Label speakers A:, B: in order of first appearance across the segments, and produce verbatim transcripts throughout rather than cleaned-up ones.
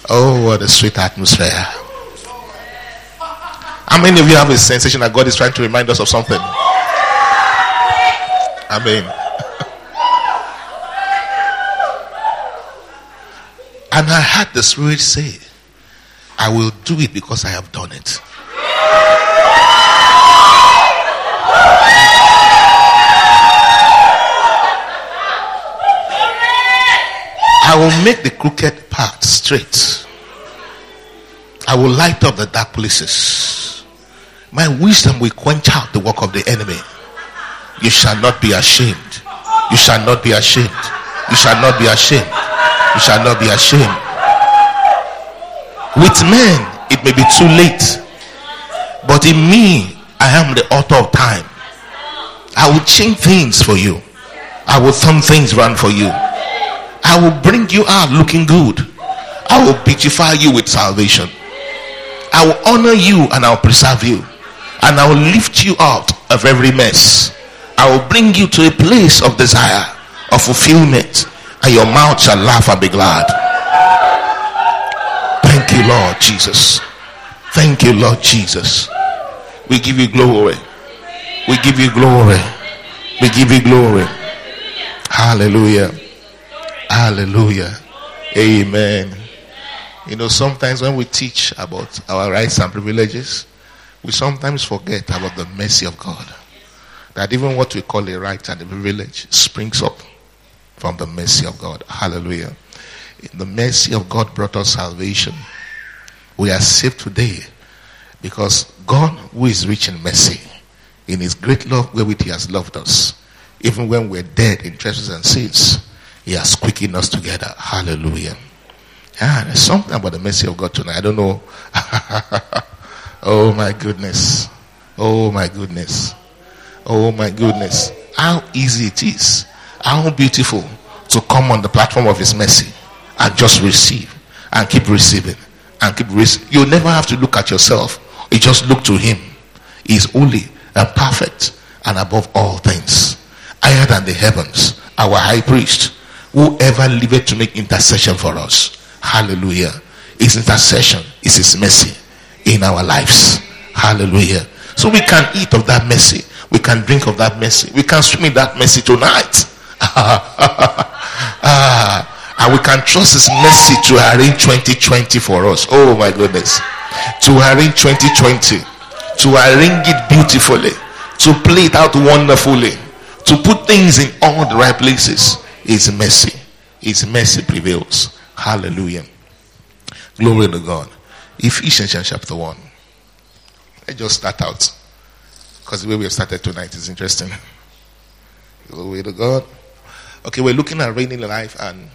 A: Oh, what a sweet atmosphere. How many of you have a sensation that God is trying to remind us of something? Amen. And I heard the Spirit say, I will do it because I have done it. I will make the crooked path straight. I will light up the dark places. My wisdom will quench out the work of the enemy. You shall not be ashamed. You shall not be ashamed. You shall not be ashamed. You shall not be ashamed. With men, it may be too late. But in me, I am the author of time. I will change things for you. I will turn things around for you. I will bring you out looking good. I will beautify you with salvation. I will honor you and I will preserve you. And I will lift you out of every mess. I will bring you to a place of desire, of fulfillment, and your mouth shall laugh and be glad. Thank you, Lord Jesus. Thank you, Lord Jesus. We give you glory. We give you glory. We give you glory. Hallelujah. Hallelujah. Amen. You know, sometimes when we teach about our rights and privileges, we sometimes forget about the mercy of God. That even what we call a right and a privilege springs up from the mercy of God. Hallelujah. The mercy of God brought us salvation. We are saved today because God, who is rich in mercy, in his great love wherewith he has loved us, even when we're dead in trespasses and sins, he has quickened us together. Hallelujah. Yeah, there's something about the mercy of God tonight. I don't know. Oh my goodness. Oh my goodness. Oh my goodness. How easy it is. How beautiful to come on the platform of his mercy and just receive and keep receiving and keep receiving. You never have to look at yourself. You just look to him. He is holy and perfect and above all things, higher than the heavens, our high priest, whoever liveth to make intercession for us. Hallelujah. His intercession is his mercy in our lives. Hallelujah. So we can eat of that mercy. We can drink of that mercy. We can swim in that mercy tonight. ah, and we can trust his mercy to arrange twenty twenty for us. Oh my goodness. To arrange twenty twenty. To arrange it beautifully. To play it out wonderfully. To put things in all the right places. His mercy. His mercy prevails. Hallelujah. Glory to God. Ephesians chapter one. Let's just start out. Because the way we have started tonight is interesting. Glory to God. Okay, we're looking at reigning life and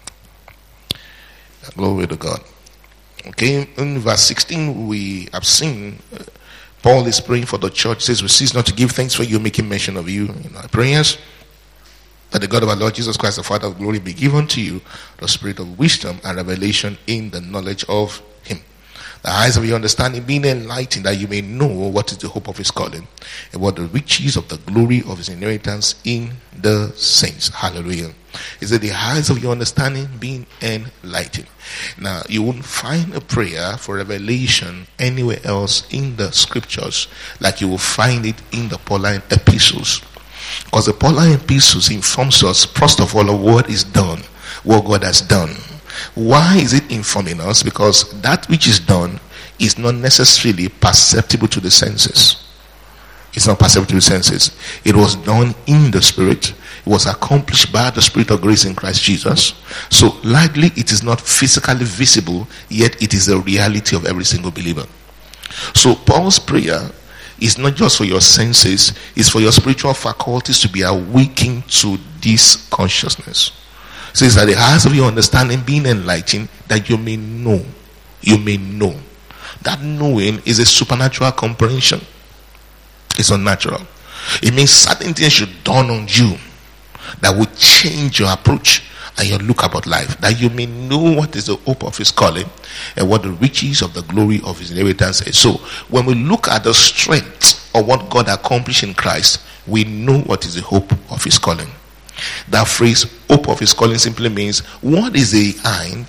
A: glory to God. Okay, in verse sixteen, we have seen uh, Paul is praying for the church. It says, we cease not to give thanks for you, making mention of you in our prayers, that the God of our Lord Jesus Christ, the Father of glory, be given to you the spirit of wisdom and revelation in the knowledge of him. The eyes of your understanding being enlightened, that you may know what is the hope of his calling, and what the riches of the glory of his inheritance in the saints. Hallelujah. Is that the eyes of your understanding being enlightened. Now, you won't find a prayer for revelation anywhere else in the scriptures like you will find it in the Pauline epistles. Because the Pauline epistles informs us, first of all, of what is done, what God has done. Why is it informing us? Because that which is done is not necessarily perceptible to the senses. It's not perceptible to the senses. It was done in the spirit. It was accomplished by the spirit of grace in Christ Jesus. So likely it is not physically visible, yet it is the reality of every single believer. So Paul's prayer is not just for your senses, it's for your spiritual faculties to be awakened to this consciousness. It says that the eyes of your understanding being enlightened, that you may know. You may know. That knowing is a supernatural comprehension. It's unnatural. It means certain things should dawn on you that will change your approach and your look about life, that you may know what is the hope of his calling and what the riches of the glory of his inheritance is. So when we look at the strength of what God accomplished in Christ, we know what is the hope of his calling. That phrase, hope of his calling, simply means what is behind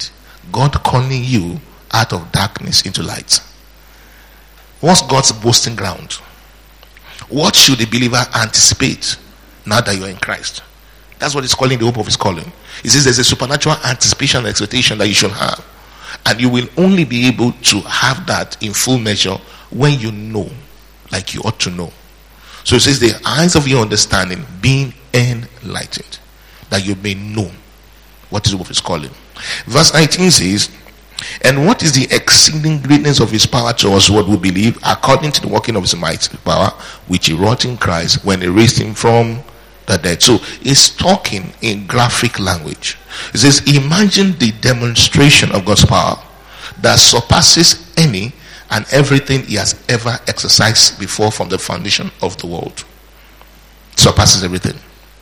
A: God calling you out of darkness into light. What's God's boasting ground? What should the believer anticipate now that you're in Christ? That's what he's calling the hope of his calling. He says there's a supernatural anticipation and expectation that you should have. And you will only be able to have that in full measure when you know, like you ought to know. So it says the eyes of your understanding being enlightened, that you may know what is the hope of his calling. Verse nineteen says, and what is the exceeding greatness of his power to us what we believe, according to the working of his mighty power, which he wrought in Christ when he raised him from the dead. So he's talking in graphic language. It says, imagine the demonstration of God's power that surpasses any and everything he has ever exercised before from the foundation of the world. It surpasses everything.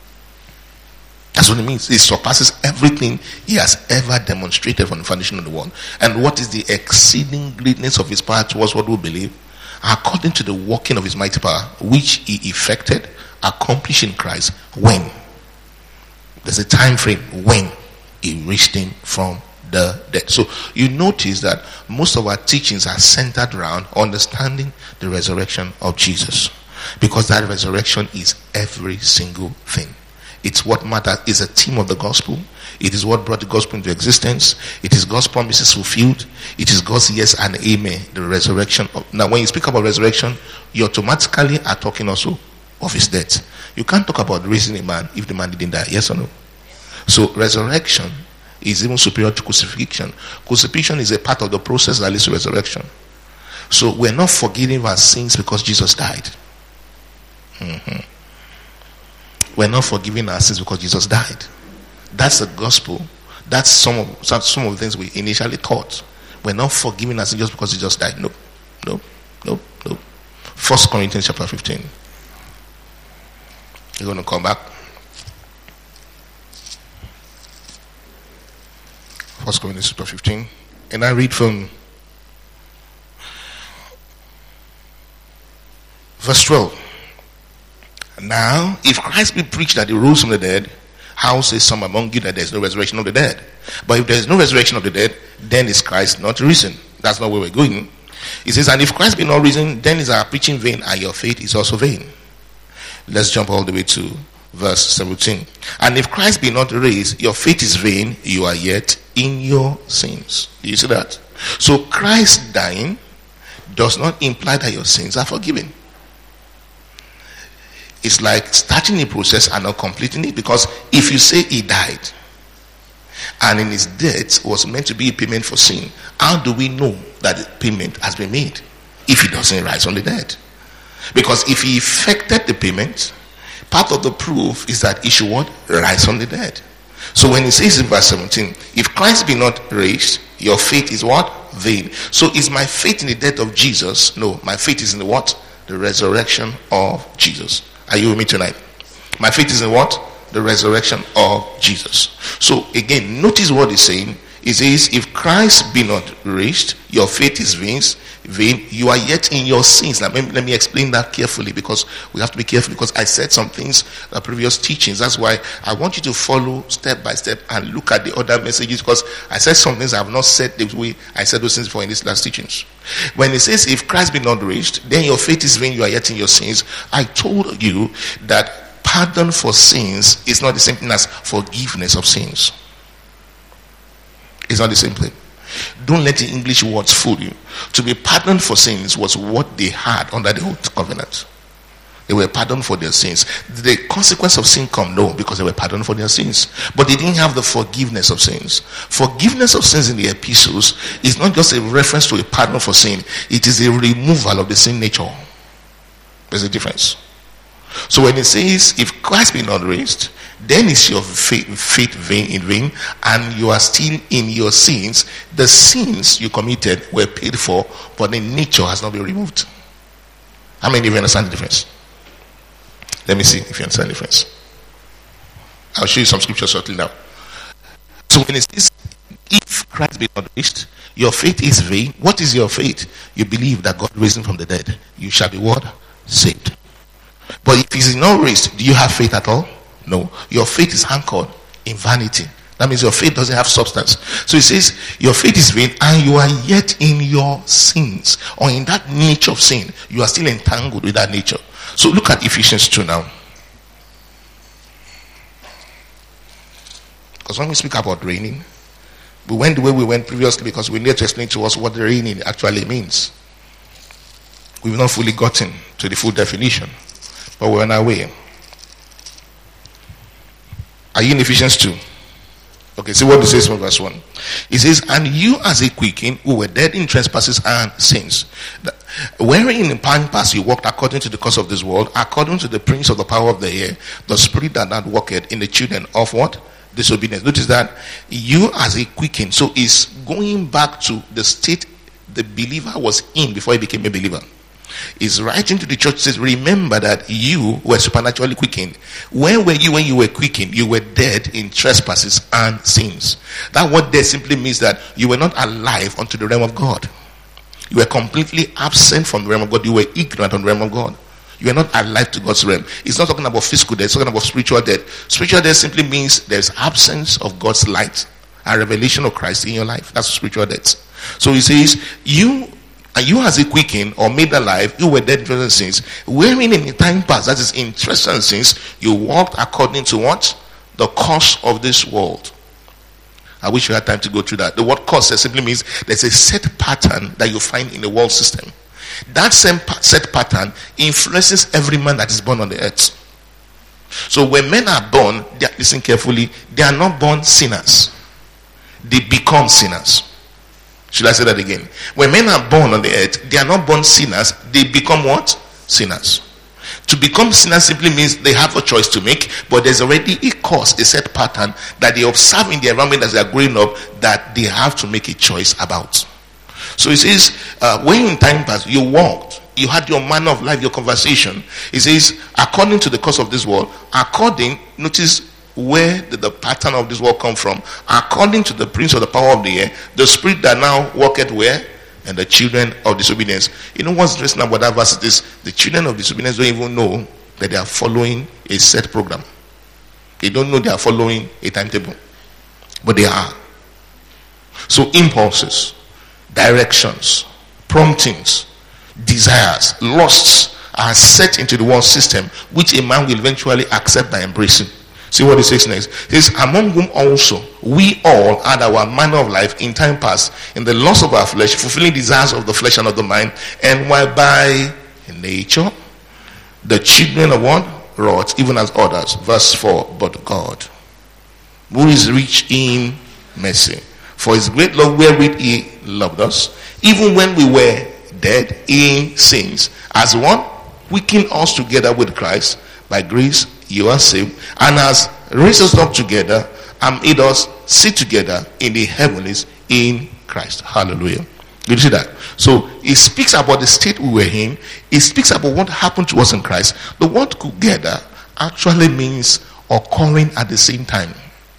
A: That's what it means. It surpasses everything he has ever demonstrated from the foundation of the world. And what is the exceeding greatness of his power towards what we believe? According to the working of his mighty power, which he effected, accomplished in Christ, when? There's a time frame when he raised him from the dead. So you notice that most of our teachings are centered around understanding the resurrection of Jesus, because that resurrection is every single thing. It's what matters. It's a theme of the gospel. It is what brought the gospel into existence. It is God's promises fulfilled. It is God's yes and amen, the resurrection of, now when you speak about resurrection, you automatically are talking also of his death. You can't talk about raising a man if the man didn't die. Yes or no? So resurrection is even superior to crucifixion. Crucifixion is a part of the process that leads to resurrection. So we're not forgiving our sins because Jesus died. Mm-hmm. We're not forgiving our sins because Jesus died. That's the gospel. That's some of some of the things we initially taught. We're not forgiving our sins just because Jesus died. No, no, no, no. First Corinthians chapter fifteen. You're going to come back. First Corinthians chapter fifteen. And I read from verse twelve. Now, if Christ be preached that he rose from the dead, how say some among you that there is no resurrection of the dead? But if there is no resurrection of the dead, then is Christ not risen? That's not where we're going. He says, and if Christ be not risen, then is our preaching vain, and your faith is also vain. Let's jump all the way to verse seventeen. And if Christ be not raised, your faith is vain, you are yet in your sins. Do you see that? So Christ dying does not imply that your sins are forgiven. It's like starting a process and not completing it, because if you say he died and in his death was meant to be a payment for sin, how do we know that the payment has been made if he doesn't rise from the dead? Because if he effected the payment, part of the proof is that he should what? Rise from the dead. So when he says in verse seventeen, if Christ be not raised, your faith is what? Vain. So is my faith in the death of Jesus? No, my faith is in the what? The resurrection of Jesus. Are you with me tonight? My faith is in what? The resurrection of Jesus. So again, notice what he's saying. He says, if Christ be not raised, your faith is vain, vain, you are yet in your sins. Now let me, let me explain that carefully, because we have to be careful, because I said some things in the previous teachings. That's why I want you to follow step by step and look at the other messages, because I said some things I have not said the way I said those things before in these last teachings. When it says, if Christ be not raised, then your faith is vain, you are yet in your sins. I told you that pardon for sins is not the same thing as forgiveness of sins. It's not the same thing. Don't let the English words fool you. To be pardoned for sins was what they had under the old covenant. They were pardoned for their sins. Did the consequence of sin come? No, because they were pardoned for their sins. But they didn't have the forgiveness of sins. Forgiveness of sins in the epistles is not just a reference to a pardon for sin. It is a removal of the sin nature. There's a difference. So when it says, if Christ be not raised, then is your faith, faith vain in vain, and you are still in your sins. The sins you committed were paid for, but the nature has not been removed. How many of you understand the difference? Let me see if you understand the difference. I'll show you some scripture shortly now. So when it says, if Christ be not raised, your faith is vain. What is your faith? You believe that God raised him from the dead. You shall be what? Saved. But if he is not raised, do you have faith at all? No. Your faith is anchored in vanity. That means your faith doesn't have substance. So it says your faith is vain and you are yet in your sins, or in that nature of sin. You are still entangled with that nature. So look at Ephesians two now. Because when we speak about reigning, we went the way we went previously because we need to explain to us what the reigning actually means. We've not fully gotten to the full definition, but we're on our way. Are you in Ephesians two? Okay, see what it says from verse one. It says, and you as a quickened who were dead in trespasses and sins, wherein in time past you walked according to the course of this world, according to the prince of the power of the air, the spirit that now worketh in the children of what? Disobedience. Notice that you as a quickened, so it's going back to the state the believer was in before he became a believer. Is writing to the church, says, remember that you were supernaturally quickened. Where were you when you were quickened? You were dead in trespasses and sins. That word there simply means that you were not alive unto the realm of God. You were completely absent from the realm of God. You were ignorant on the realm of God. You are not alive to God's realm. It's not talking about physical death. It's talking about spiritual death. Spiritual death simply means there's absence of God's light and revelation of Christ in your life. That's spiritual death. So he says, you and you as a quickened or made alive, you were dead in trespasses and sins, wherein in the time past, that is in trespasses and sins, you walked according to what? The course of this world. I wish you had time to go through that. The word course simply means there's a set pattern that you find in the world system. That same set pattern influences every man that is born on the earth. So when men are born, they are, listen carefully, they are not born sinners. They become sinners. Should I say that again? When men are born on the earth, they are not born sinners. They become what? Sinners. To become sinners simply means they have a choice to make, but there's already a course, a set pattern that they observe in their environment as they are growing up that they have to make a choice about. So it says, uh, when in time past you walked, you had your manner of life, your conversation. It says, according to the course of this world, according, notice, where did the pattern of this world come from? According to the prince of the power of the air, the spirit that now worketh where? And the children of disobedience. You know what's interesting about that verse is the children of disobedience don't even know that they are following a set program. They don't know they are following a timetable, but they are. So impulses, directions, promptings, desires, lusts are set into the world system, which a man will eventually accept by embracing. See what it says next. It says, among whom also we all had our manner of life in time past, in the lust of our flesh, fulfilling desires of the flesh and of the mind, and while by nature the children of what? Wrath, even as others. Verse four, but God, who is rich in mercy, for his great love wherewith he loved us, even when we were dead in sins, as one quickened us together with Christ, by grace you are saved, and has raised us up together and made us sit together in the heavenlies in Christ. Hallelujah. You see that? So it speaks about the state we were in. It speaks about what happened to us in Christ. The word together actually means occurring at the same time.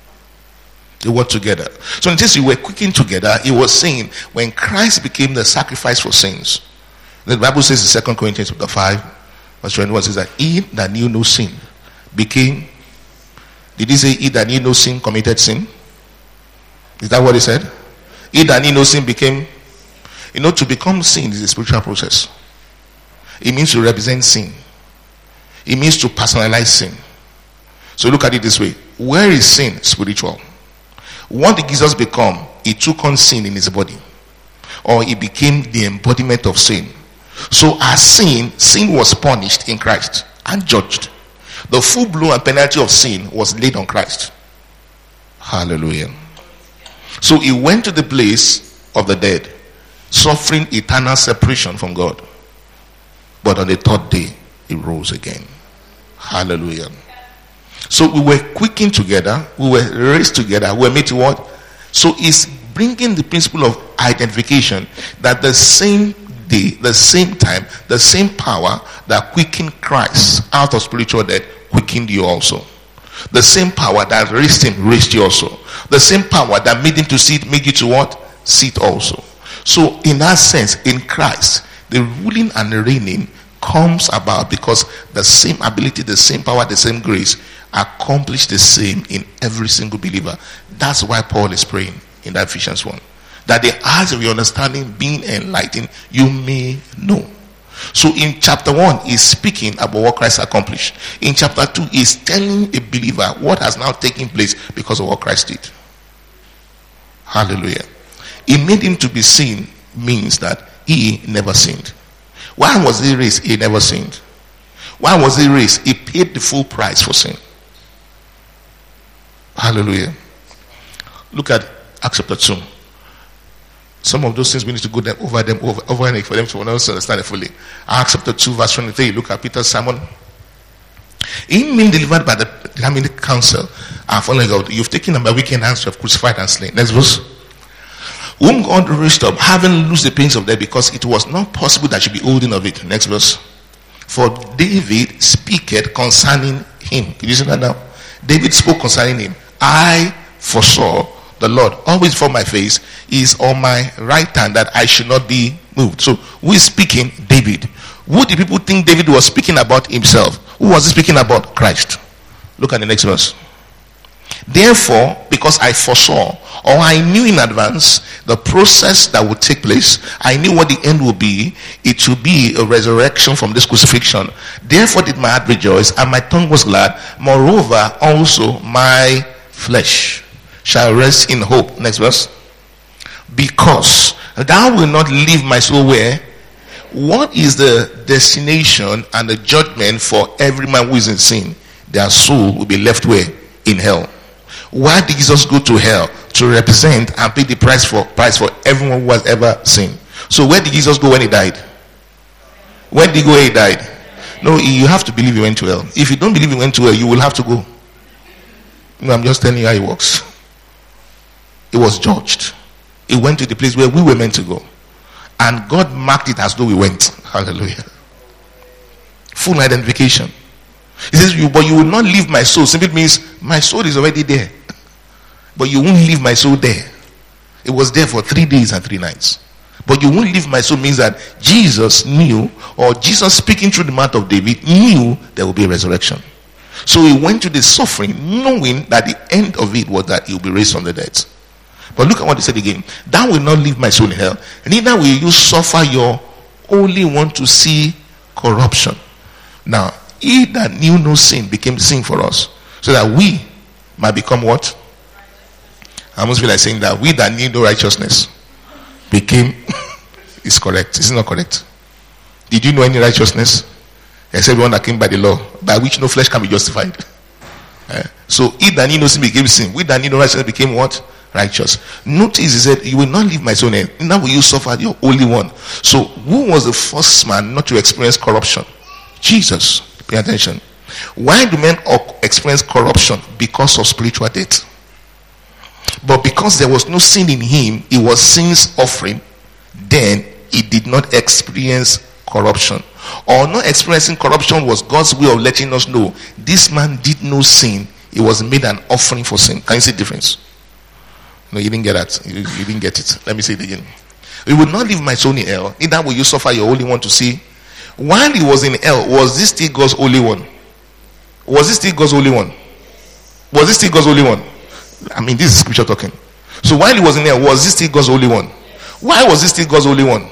A: The word together. So in this, you were quickened together. It was saying when Christ became the sacrifice for sins. The Bible says in Second Corinthians chapter five, verse twenty-one, says that he that knew no sin became, did he say he that knew no sin committed sin? Is that what he said? He that knew no sin became, you know, to become sin is a spiritual process. It means to represent sin. It means to personalize sin. So look at it this way. Where is sin? Spiritual. What did Jesus become? He took on sin in his body. Or he became the embodiment of sin. So as sin, sin was punished in Christ and judged. The full blow and penalty of sin was laid on Christ. Hallelujah. So he went to the place of the dead, suffering eternal separation from God. But on the third day, he rose again. Hallelujah. So we were quickened together, we were raised together, we were made to what? So it's bringing the principle of identification that the same day, the same time, the same power that quickened Christ out of spiritual death quickened you also. The same power that raised him raised you also. The same power that made him to sit made you to what? Sit also. So in that sense, in Christ, the ruling and the reigning comes about because the same ability, the same power, the same grace accomplish the same in every single believer. That's why Paul is praying in that Ephesians one. That the eyes of your understanding being enlightened, you may know. So in chapter one, he's speaking about what Christ accomplished. In chapter two, he's telling a believer what has now taken place because of what Christ did. Hallelujah. He made him to be seen means that he never sinned. Why was he raised? He never sinned. Why was he raised? He paid the full price for sin. Hallelujah. Look at Acts chapter two. Some of those things we need to go them, over them over, over and for them to understand it fully. Acts chapter two, verse twenty-three. Look at Peter's sermon. Him being delivered by the determined counsel and following God, you've taken them by wicked hands, you have crucified and slain. Next verse. Whom God raised up, having loosed the pains of death, because it was not possible that should be holding of it. Next verse. For David speaketh concerning him. Can you see that now? David spoke concerning him. I foresaw the Lord always before my face, is on my right hand, that I should not be moved. So who is speaking? David. Who did people think David was speaking about himself? Who was he speaking about? Christ. Look at the next verse. Therefore, because I foresaw, or I knew in advance the process that would take place, I knew what the end would be. It will be a resurrection from this crucifixion. Therefore did my heart rejoice, and my tongue was glad. Moreover, also my flesh shall rest in hope. Next verse. Because thou wilt not leave my soul where? What is the destination and the judgment for every man who is in sin? Their soul will be left where? In hell. Why did Jesus go to hell? To represent and pay the price for price for everyone who has ever sinned. So where did Jesus go when he died? Where did he go when he died? No, you have to believe he went to hell. If you don't believe he went to hell, you will have to go. No, I'm just telling you how it works. It was judged. It went to the place where we were meant to go. And God marked it as though we went. Hallelujah. Full identification. He says, you, but you will not leave my soul. Simply means my soul is already there. But you won't leave my soul there. It was there for three days and three nights. But you won't leave my soul means that Jesus knew, or Jesus speaking through the mouth of David, knew there will be a resurrection. So he went to the suffering knowing that the end of it was that he will be raised from the dead. But look at what he said again. Thou will not leave my soul in hell, neither will you suffer your only one to see corruption. Now, he that knew no sin became sin for us, so that we might become what? I almost feel like saying that we that knew no righteousness became is correct. Is it not correct? Did you know any righteousness? Except one that came by the law, by which no flesh can be justified. Uh, so he that knew no sin became sin. We that knew no righteousness became what? Righteous. Notice he said, you will not leave my soul in. Now will you suffer your only one. So who was the first man not to experience corruption? Jesus. Pay attention. Why do men experience corruption? Because of spiritual death. But because there was no sin in him, it was sin's offering, then he did not experience corruption. Or not experiencing corruption was God's way of letting us know this man did no sin. It was made an offering for sin. Can you see the difference? No, you didn't get that. You, you didn't get it. Let me say it again. You will not leave my soul in hell, neither will you suffer your only one to see. While he was in hell, was this still God's only one? Was this still God's only one? Was this still God's only one? I mean, this is scripture talking. So while he was in hell, was this still God's only one? Why was this still God's only one?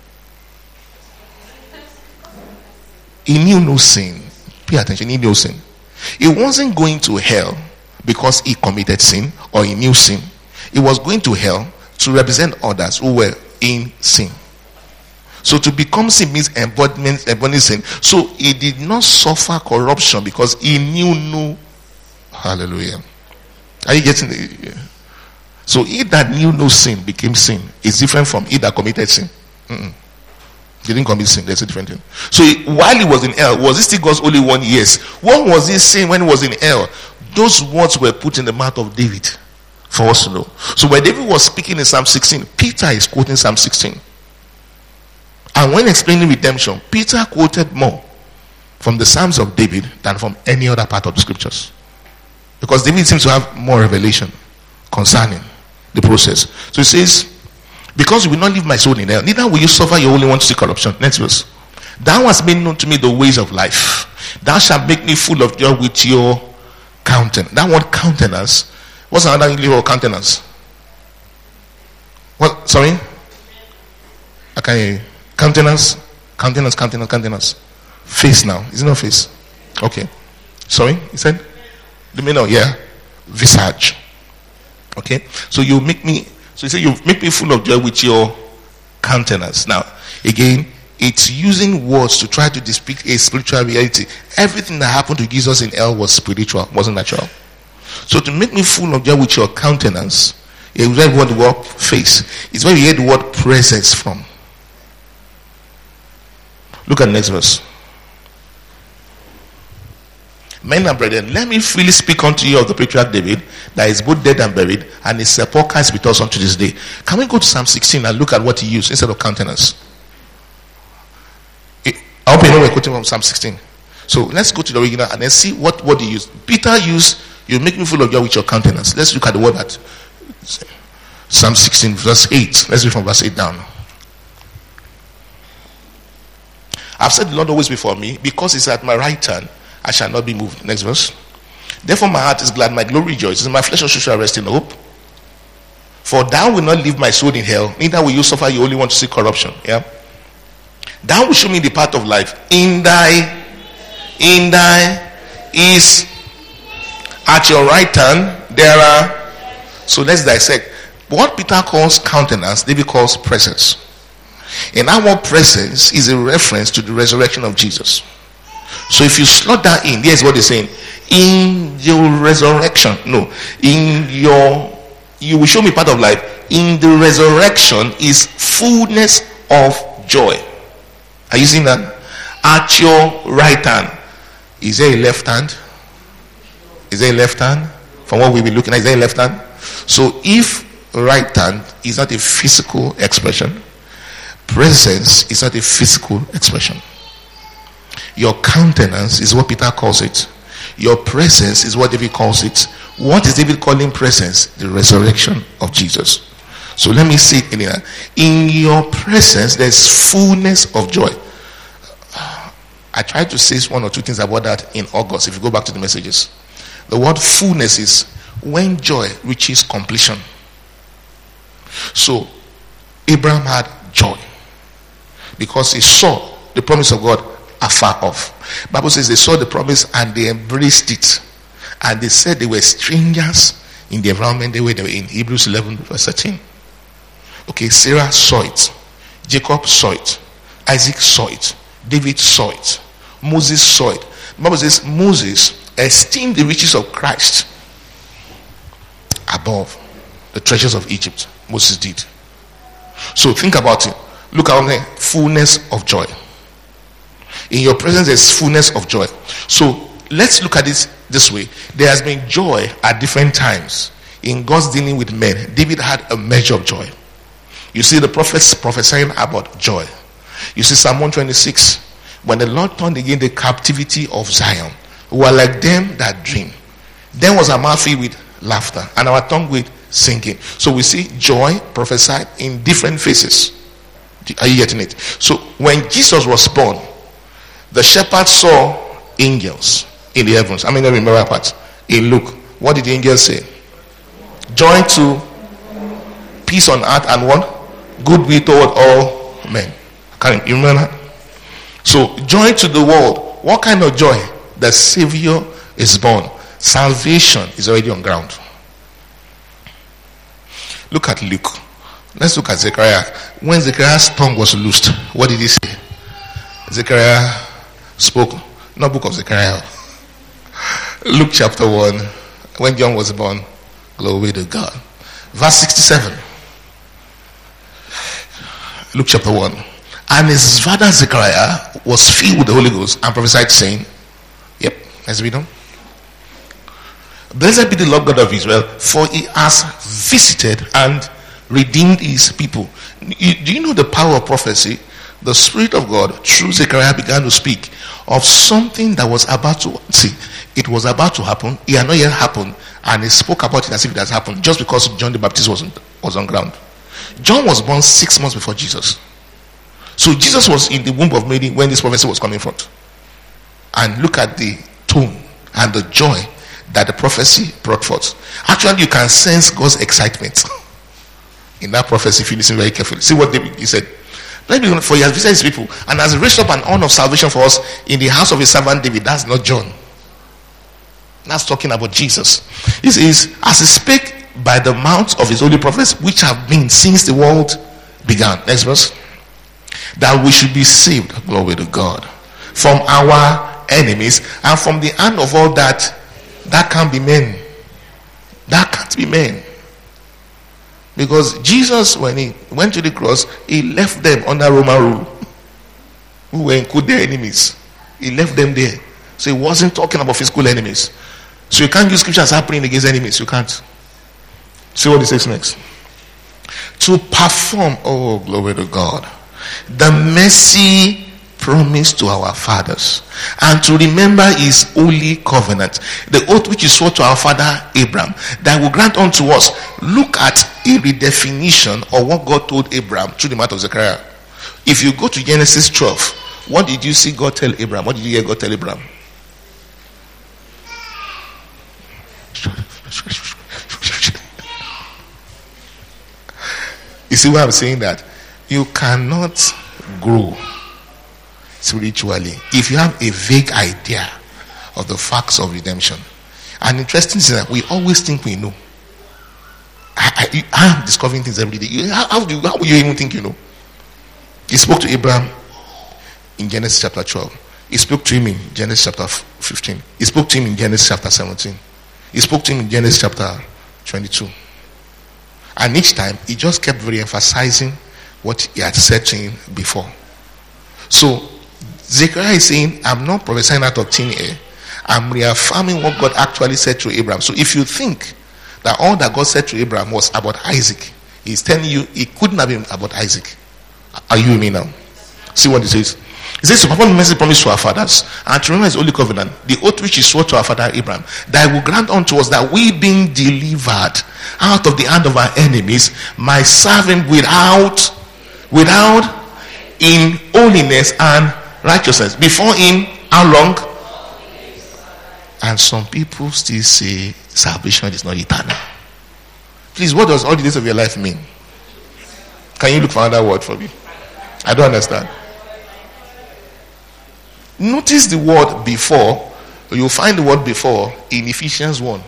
A: He knew no sin. Pay attention, he knew no sin. He wasn't going to hell because he committed sin or he knew sin. He was going to hell to represent others who were in sin. So to become sin means embodiment, embodying sin. So he did not suffer corruption because he knew no. Hallelujah. Are you getting it? So he that knew no sin became sin. It's different from he that committed sin. Mm-mm. He didn't commit sin. That's a different thing. So he, while he was in hell, was he still God's only one? Yes. What was he saying when he was in hell? Those words were put in the mouth of David for us to know. So when David was speaking in Psalm sixteen, Peter is quoting Psalm sixteen. And when explaining redemption, Peter quoted more from the Psalms of David than from any other part of the scriptures. Because David seems to have more revelation concerning the process. So he says, because you will not leave my soul in hell, neither will you suffer your only one to see corruption. Next verse. Thou hast made known to me the ways of life. Thou shalt make me full of joy with your Countenance. That word countenance. What's another English word countenance? What? Sorry? I can't hear you. Countenance. Countenance, countenance, countenance. Face now. Is it not face? Okay. Sorry? You said? Do me know? Yeah. Visage. Okay. So you make me, so you say you make me full of joy with your countenance. Now, again, it's using words to try to depict a spiritual reality. Everything that happened to Jesus in hell was spiritual, wasn't natural. So to make me full of joy with your countenance, it's where we want the word face. It's where we hear the word presence from. Look at the next verse. Men and brethren, let me freely speak unto you of the patriarch David, that is both dead and buried, and his sepulchre is with us unto this day. Can we go to Psalm sixteen and look at what he used instead of countenance? I hope you know we're quoting from Psalm sixteen. So let's go to the original and then see what word he used. Peter used, you make me full of joy with your countenance. Let's look at the word at Psalm sixteen, verse eight. Let's read from verse eight down. I've said the Lord always before me, because he's at my right hand, I shall not be moved. Next verse. Therefore my heart is glad, my glory rejoices, my flesh also shall rest in hope. For thou wilt not leave my soul in hell, neither will you suffer you only want to see corruption. Yeah. Thou wilt show me the path of life. In thy, in thy is at your right hand there are. So let's dissect. What Peter calls countenance, David calls presence. And our presence is a reference to the resurrection of Jesus. So if you slot that in, here's what they're saying. In your resurrection, no, in your, you will show me part of life. In the resurrection is fullness of joy. Are you seeing that? At your right hand. Is there a left hand? Is there a left hand? From what we've been looking at, is there a left hand? So if right hand is not a physical expression, presence is not a physical expression. Your countenance is what Peter calls it. Your presence is what David calls it. What is David calling presence? The resurrection of Jesus. So let me see it in here. In your presence, there's fullness of joy. I tried to say one or two things about that in August. If you go back to the messages, the word fullness is when joy reaches completion. So Abraham had joy because he saw the promise of God afar off. Bible says they saw the promise and they embraced it, and they said they were strangers in the environment they were, they were in. Hebrews eleven verse thirteen. Okay, Sarah saw it, Jacob saw it, Isaac saw it, David saw it, Moses saw it. The Bible says Moses esteemed the riches of Christ above the treasures of Egypt. Moses did. So think about it. Look at the fullness of joy. In your presence there's fullness of joy. So let's look at it this way. There has been joy at different times in God's dealing with men. David had a measure of joy. You see the prophets prophesying about joy. You see Psalm one twenty-six, when the Lord turned again the captivity of Zion, who were like them that dream. Then was our mouth filled with laughter and our tongue with singing. So we see joy prophesied in different faces. Are you getting it? So when Jesus was born, the shepherds saw angels in the heavens. I mean, I remember that part. In Luke, what did the angels say? Joy to peace on earth and what? Goodwill toward all men. Can you remember that? So joy to the world. What kind of joy? The Savior is born. Salvation is already on ground. Look at Luke. Let's look at Zechariah. When Zechariah's tongue was loosed, what did he say? Zechariah spoke. Not book of Zechariah. Luke chapter one. When John was born. Glory to God. Verse sixty-seven. Luke chapter one. And his father Zechariah was filled with the Holy Ghost and prophesied, saying, yep, let's read on. Blessed be the Lord God of Israel, for he has visited and redeemed his people. You, do you know the power of prophecy? The Spirit of God through Zechariah began to speak of something that was about to see. It was about to happen. It had not yet happened, and he spoke about it as if it has happened, just because John the Baptist was on, was on ground. John was born six months before Jesus. So Jesus was in the womb of Mary when this prophecy was coming forth. And look at the tone and the joy that the prophecy brought forth. Actually, you can sense God's excitement in that prophecy if you listen very carefully. See what David, he said. Let me, for he has visited his people and has raised up an horn of salvation for us in the house of his servant David. That's not John. That's talking about Jesus. He says, as he spake by the mouth of his holy prophets, which have been since the world began. Next verse. That we should be saved, glory to God, from our enemies and from the hand of all that that can't be men. That can't be men. Because Jesus, when he went to the cross, he left them under Roman rule, who were included their enemies. He left them there. So he wasn't talking about physical enemies. So you can't use scripture as happening against enemies. You can't. See what he says next. To perform, oh glory to God, the mercy promised to our fathers, and to remember his holy covenant, the oath which he swore to our father Abraham, that will grant unto us. Look at a redefinition of what God told Abraham through the mouth of Zechariah. If you go to Genesis twelve, what did you see God tell Abraham? What did you hear God tell Abraham? You see why I'm saying that? You cannot grow spiritually if you have a vague idea of the facts of redemption. And interesting is that we always think we know. I, I, I'm discovering things every day. How, how do you, how will you even think you know? He spoke to Abraham in Genesis chapter twelve. He spoke to him in Genesis chapter fifteen. He spoke to him in Genesis chapter seventeen. He spoke to him in Genesis chapter twenty-two. And each time, he just kept very emphasizing what he had said to him before. So, Zechariah is saying, I'm not prophesying out of thin air. I'm reaffirming what God actually said to Abraham. So, if you think that all that God said to Abraham was about Isaac, he's telling you it couldn't have been about Isaac. Are you with me now? See what it says. It says, to perform the mercy promised to our fathers, and to remember his holy covenant, the oath which he swore to our father Abraham, that will grant unto us that we, being delivered out of the hand of our enemies, might serve him without, without, in holiness and righteousness. Before him, how long? And some people still say salvation is not eternal. Please, what does all the days of your life mean? Can you look for another word for me? I don't understand. Notice the word before. You'll find the word before in Ephesians one.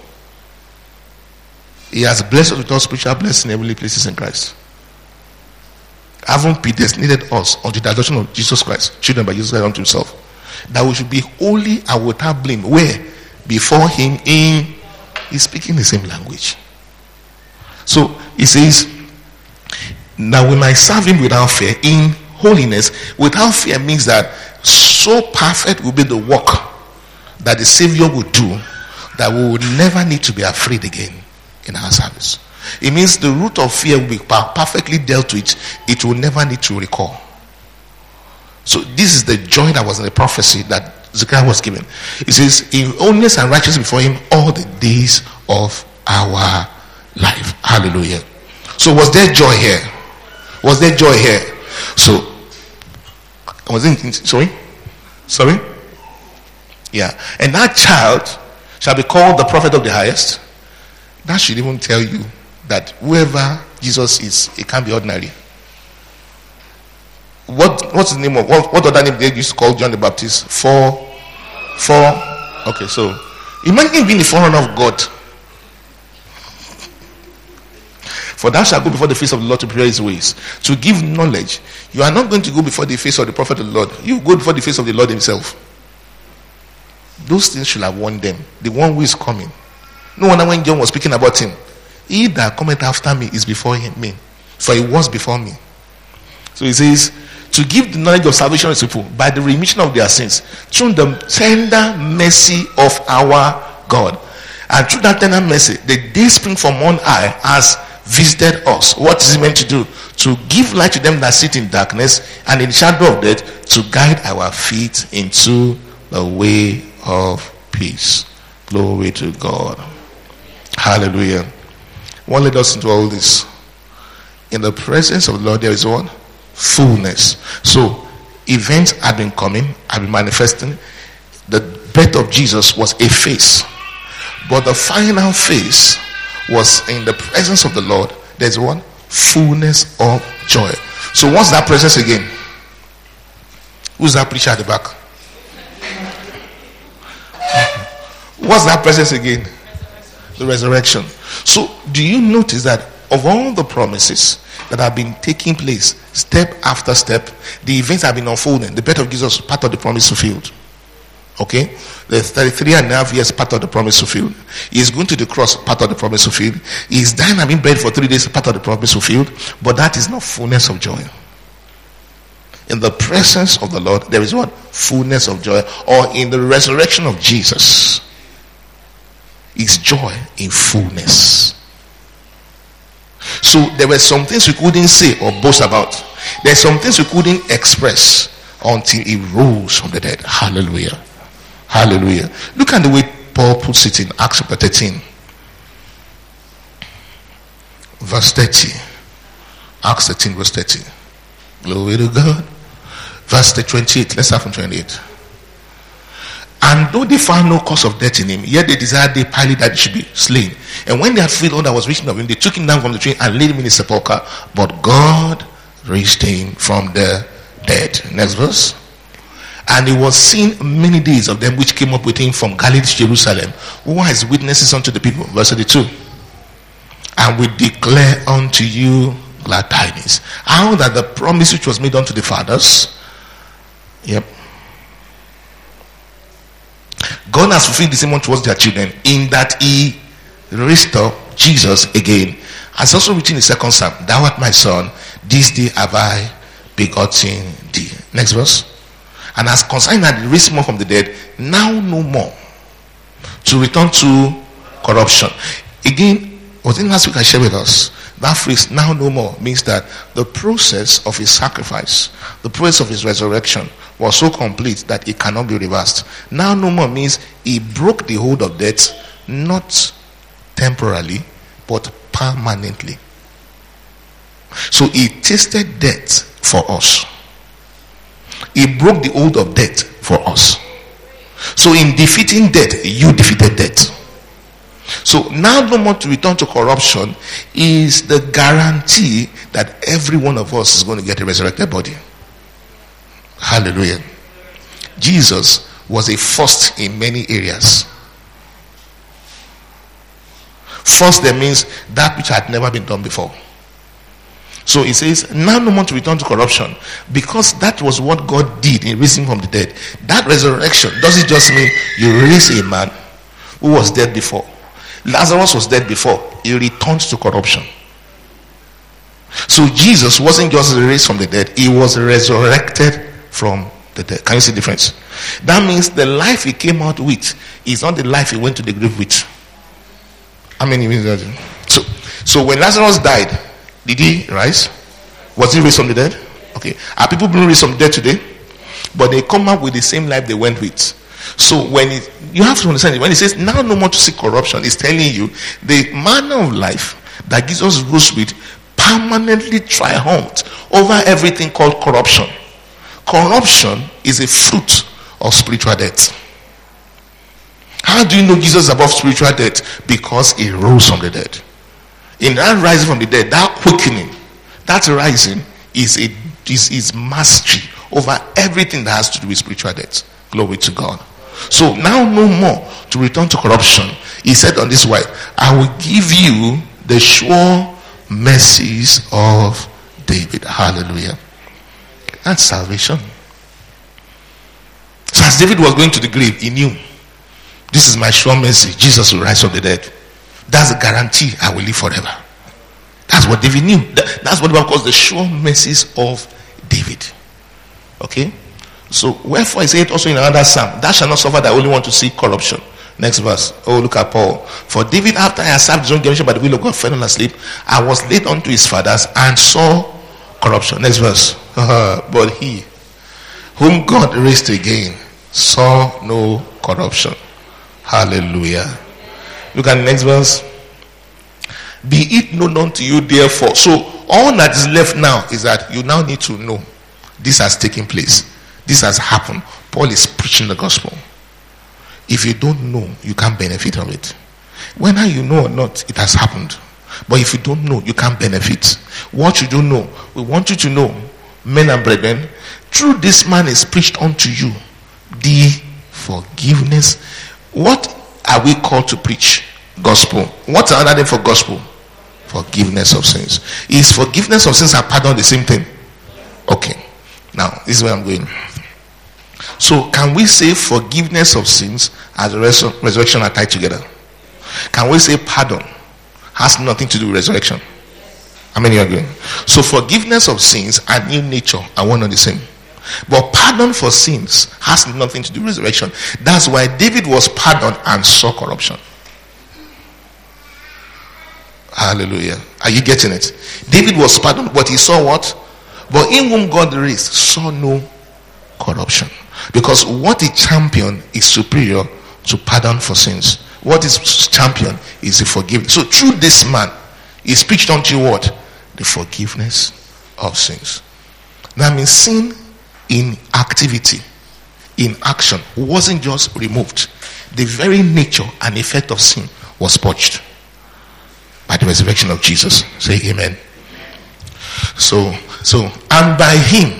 A: He has blessed us with all spiritual blessings in heavenly places in Christ, having predestinated us unto the adoption of Jesus Christ, children by Jesus Christ unto himself, that we should be holy and without blame. Where? Before him in... He's speaking the same language. So he says, now we might serve him without fear in holiness. Without fear means that so perfect will be the work that the Savior will do that we will never need to be afraid again in our service. It means the root of fear will be perfectly dealt with. It will never need to recall. So this is the joy that was in the prophecy that Zechariah was given. It says, in holiness and righteousness before him all the days of our life. Hallelujah. So was there joy here? Was there joy here? So was it, sorry? Sorry? Yeah. And that child shall be called the prophet of the highest. That should even tell you that whoever Jesus is, it can't be ordinary. What what's the name of what, what other name they used to call John the Baptist? For for okay, so imagine being the forerunner of God. For thou shalt go before the face of the Lord to prepare his ways, to give knowledge. You are not going to go before the face of the prophet of the Lord. You go before the face of the Lord himself. Those things should have warned them. The one who is coming. No wonder when John was speaking about him, he that cometh after me is before him, me. For he was before me. So he says, to give the knowledge of salvation to people by the remission of their sins, through the tender mercy of our God. And through that tender mercy, the day spring from on high has visited us. What is he meant to do? To give light to them that sit in darkness and in the shadow of death, to guide our feet into the way of peace. Glory to God. Hallelujah. What led us into all this? In the presence of the Lord there is one fullness. So events had been coming, had been manifesting. The birth of Jesus was a face, But the final phase was in the presence of the Lord. There's one fullness of joy. So what's that presence again? Who's that preacher at the back? What's that presence again? The resurrection. So do you notice that of all the promises that have been taking place step after step, the events have been unfolding? The birth of Jesus, part of the promise fulfilled. Okay, the thirty-three and a half years, part of the promise fulfilled. He's going to the cross, part of the promise fulfilled. He's dying and being buried for three days, part of the promise fulfilled. But that is not fullness of joy. In the presence of the Lord, there is what? Fullness of joy. Or in the resurrection of Jesus, is joy in fullness. So there were some things we couldn't say or boast about. There are some things we couldn't express until he rose from the dead. Hallelujah. Hallelujah. Look at the way Paul puts it in Acts chapter thirteen. Verse thirty. Acts thirteen verse thirty. Glory to God. Verse twenty-eight. Let's start from twenty-eight. And though they found no cause of death in him, yet they desired they Pilate that he should be slain. And when they had filled all that was written of him, they took him down from the tree and laid him in his sepulchre. But God raised him from the dead. Next verse. And he was seen many days of them which came up with him from Galilee to Jerusalem, who are his witnesses unto the people. Verse thirty-two. And we declare unto you glad tidings, how that the promise which was made unto the fathers, yep, God has fulfilled the same one towards their children, in that he raised up Jesus again, as also written in the second Psalm, thou art my son, this day have I begotten thee. Next verse. And as consigned that he raised him up from the dead, now no more to return to corruption. Again, was in last week I shared with us, that phrase, now no more, means that the process of his sacrifice, the process of his resurrection was so complete that it cannot be reversed. Now no more means he broke the hold of death, not temporarily, but permanently. So he tasted death for us. He broke the hold of death for us. So in defeating death, you defeated death. So now no more to return to corruption is the guarantee that every one of us is going to get a resurrected body. Hallelujah. Jesus was a first in many areas. First, that means that which had never been done before. So it says, now no more to return to corruption, because that was what God did in raising from the dead. That resurrection doesn't just mean you raise a man who was dead before. Lazarus was dead before. He returned to corruption. So Jesus wasn't just raised from the dead, he was resurrected from the dead. Can you see the difference? That means the life he came out with is not the life he went to the grave with. How many means that? So, so when Lazarus died, did he rise? Was he raised from the dead? Okay. Are people being raised from the dead today? But they come up with the same life they went with. So when it, you have to understand it, when it says now no more to see corruption, it's telling you the manner of life that Jesus rose with permanently triumphed over everything called corruption. Corruption is a fruit of spiritual death. How do you know Jesus is above spiritual death? Because he rose from the dead. In that rising from the dead, that quickening, that rising is a is, is mastery over everything that has to do with spiritual death. Glory to God. So now no more to return to corruption. He said on this way, I will give you the sure mercies of David. Hallelujah. That's salvation. So as David was going to the grave, he knew, this is my sure mercy. Jesus will rise from the dead. That's a guarantee I will live forever. That's what David knew. That, that's what the Bible calls the sure mercies of David. Okay? So wherefore I say it also in another psalm, thou shalt not suffer thy only one to see corruption. Next verse. Oh, look at Paul. For David, after I had served his own generation by the will of God, fell asleep. I was laid unto his fathers and saw corruption. Next verse. But he, whom God raised again, saw no corruption. Hallelujah. Look at the next verse. Be it known unto you therefore. So all that is left now is that you now need to know this has taken place. This has happened. Paul is preaching the gospel. If you don't know, you can't benefit from it. Whether you know or not, it has happened. But if you don't know, you can't benefit. What you don't know, we want you to know, men and brethren, through this man is preached unto you the forgiveness. What are we called to preach? Gospel. What's another name for gospel? Forgiveness of sins. Is forgiveness of sins and pardon the same thing? Okay. Now, this is where I'm going. So, can we say forgiveness of sins and res- resurrection are tied together? Can we say pardon has nothing to do with resurrection? How many are agreeing? So, forgiveness of sins and new nature are one and the same. But pardon for sins has nothing to do with resurrection. That's why David was pardoned and saw corruption. Hallelujah. Are you getting it? David was pardoned, but he saw what? But in whom God raised saw no corruption. Because what he championed is superior to pardon for sins. What is championed is the forgiveness. So through this man, he preached unto you what? The forgiveness of sins. That means sin in activity, in action, wasn't just removed. The very nature and effect of sin was purged by the resurrection of Jesus. Say amen. So, so, and by him,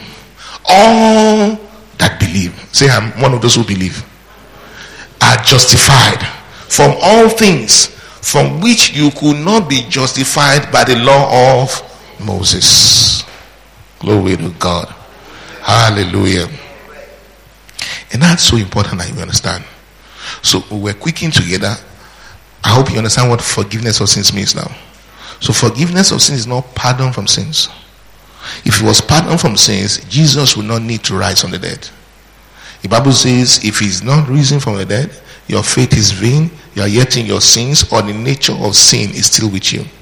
A: all that believe, say I'm one of those who believe, are justified from all things from which you could not be justified by the law of Moses. Glory to God. Hallelujah. And that's so important that you understand. So we're quicking together. I hope you understand what forgiveness of sins means now. So forgiveness of sins is not pardon from sins. If it was pardon from sins, Jesus would not need to rise from the dead. The Bible says, if he's not risen from the dead, your faith is vain, you are yet in your sins, or the nature of sin is still with you.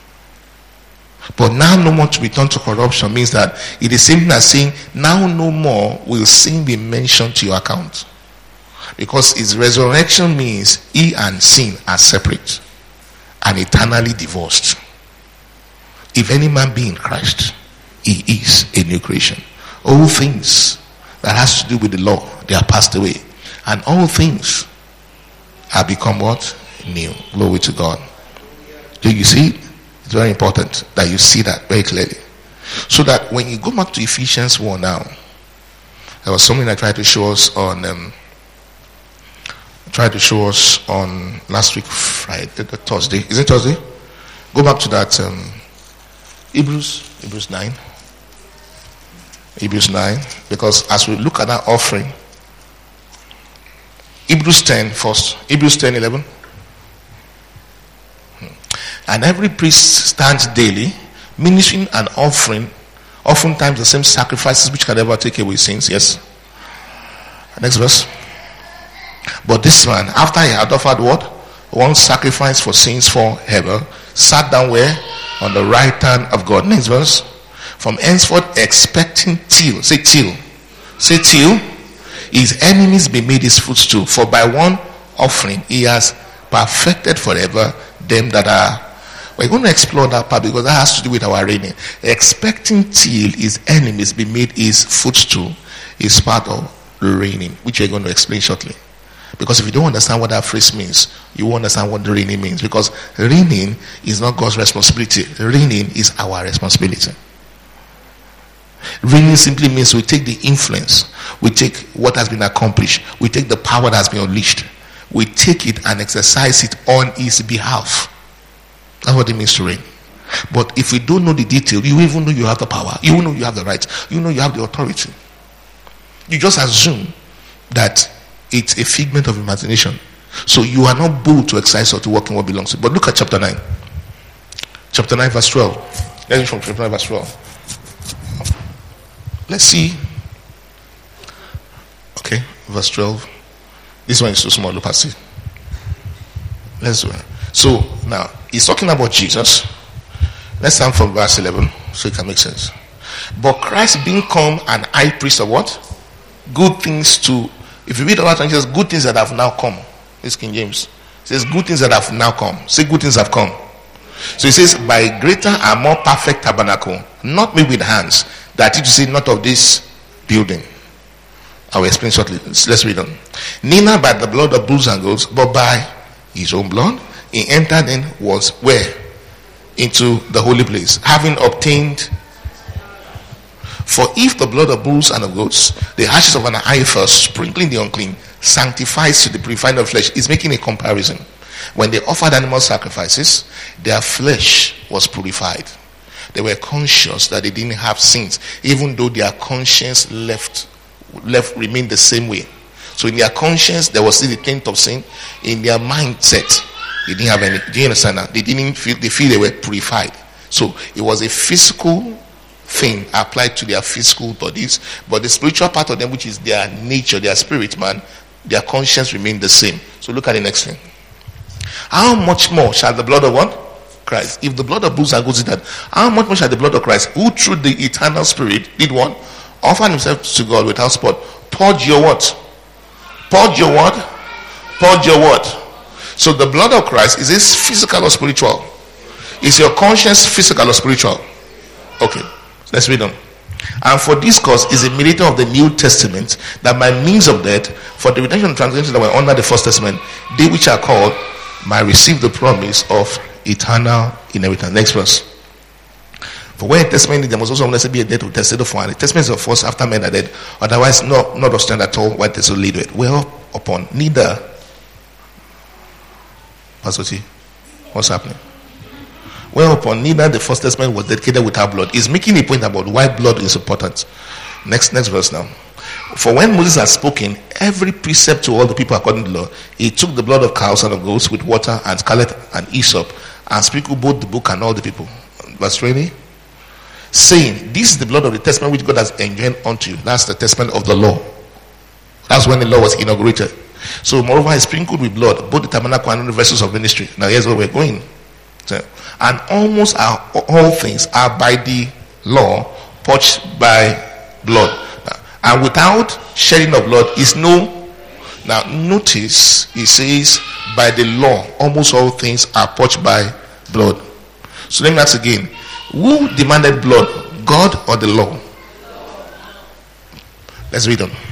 A: But now no more to return to corruption means that it is same as saying, now no more will sin be mentioned to your account. Because his resurrection means he and sin are separate and eternally divorced. If any man be in Christ, he is a new creation. All things that has to do with the law, they are passed away. And all things have become what? New. Glory to God. Do you see? It's very important that you see that very clearly. So that when you go back to Ephesians one now, there was something I tried to show us on um, tried to show us on last week Friday, Thursday. Is it Thursday? Go back to that um, Hebrews, Hebrews nine. Hebrews nine. Because as we look at that offering, Hebrews ten first. Hebrews ten eleven. And every priest stands daily, ministering and offering, oftentimes the same sacrifices which can never take away sins. Yes. Next verse. But this man, after he had offered what? One sacrifice for sins forever, sat down where? On the right hand of God. Next verse. From henceforth expecting till. Say till. Say till. His enemies be made his footstool. For by one offering he has perfected forever them that are. We're going to explore that part because that has to do with our reigning. Expecting till his enemies be made his footstool is part of reigning, which we're going to explain shortly. Because if you don't understand what that phrase means, you won't understand what the reigning means. Because reigning is not God's responsibility. Reigning is our responsibility. Reigning simply means we take the influence, we take what has been accomplished, we take the power that has been unleashed, we take it and exercise it on his behalf. That's what it means to reign. But if you don't know the detail, you even know you have the power, you even know you have the right, you know you have the authority. You just assume that it's a figment of imagination. So you are not bold to exercise or to walk in what belongs to you. But look at chapter nine. Chapter nine verse twelve. Let's read from chapter nine verse twelve. Let's see. Okay, verse twelve. This one is too small. Look at it. Let's do it. So now he's talking about Jesus. Let's start from verse eleven so it can make sense. But Christ being come an high priest of what? Good things to. If you read about it, it says good things that have now come. This King James. It says good things that have now come. Say good things have come. So it says by greater and more perfect tabernacle, not made with hands, that is to say not of this building. I will explain shortly. Let's read on. Neither by the blood of bulls and goats, but by his own blood, he entered in was where? Into the holy place, having obtained. For if the blood of bulls and of goats, the ashes of an heifer, sprinkling the unclean, sanctifies to the purifying of flesh, is making a comparison. When they offered animal sacrifices, their flesh was purified. They were conscious that they didn't have sins, even though their conscience left, left remained the same way. So in their conscience, there was still the taint of sin. In their mindset, they didn't have any. Do you understand that? They didn't feel. They feel they were purified. So it was a physical thing applied to their physical bodies, but the spiritual part of them, which is their nature, their spirit, man, their conscience remained the same. So look at the next thing. How much more shall the blood of what? Christ. If the blood of bulls and goats did that, how much more shall the blood of Christ, who through the eternal Spirit did what? Offer himself to God without spot, purge your what? Purge your what? Purge your what? So the blood of Christ, is this physical or spiritual? Is your conscience physical or spiritual? Okay, let's read on. And for this cause is a mediator of the New Testament, that by means of death, for the redemption of transgressions that were under the first testament, they which are called might receive the promise of eternal inheritance. Next verse. For where a testament there must also necessarily be a death to tested for, and the testament is of force after men are dead, otherwise not not of stand at all. What this will lead to it? Well, upon neither. Pastor T, what's happening? Well, upon neither the first testament was dedicated without blood. He's making a point about why blood is important. Next, next verse now. For when Moses had spoken every precept to all the people according to the law, he took the blood of cows and of goats with water and scarlet and hyssop, and sprinkled both the book and all the people. Verse twenty. Saying, this is the blood of the testament which God has enjoined unto you. That's the testament of the law. That's when the law was inaugurated. So moreover, he sprinkled with blood both the tabernacle and the vessels of ministry. Now here's where we're going. So, and almost our, all things are by the law purged by blood. And without shedding of blood is no. Now notice he says by the law almost all things are purged by blood. So let me ask again, who demanded blood, God or the law? Let's read on.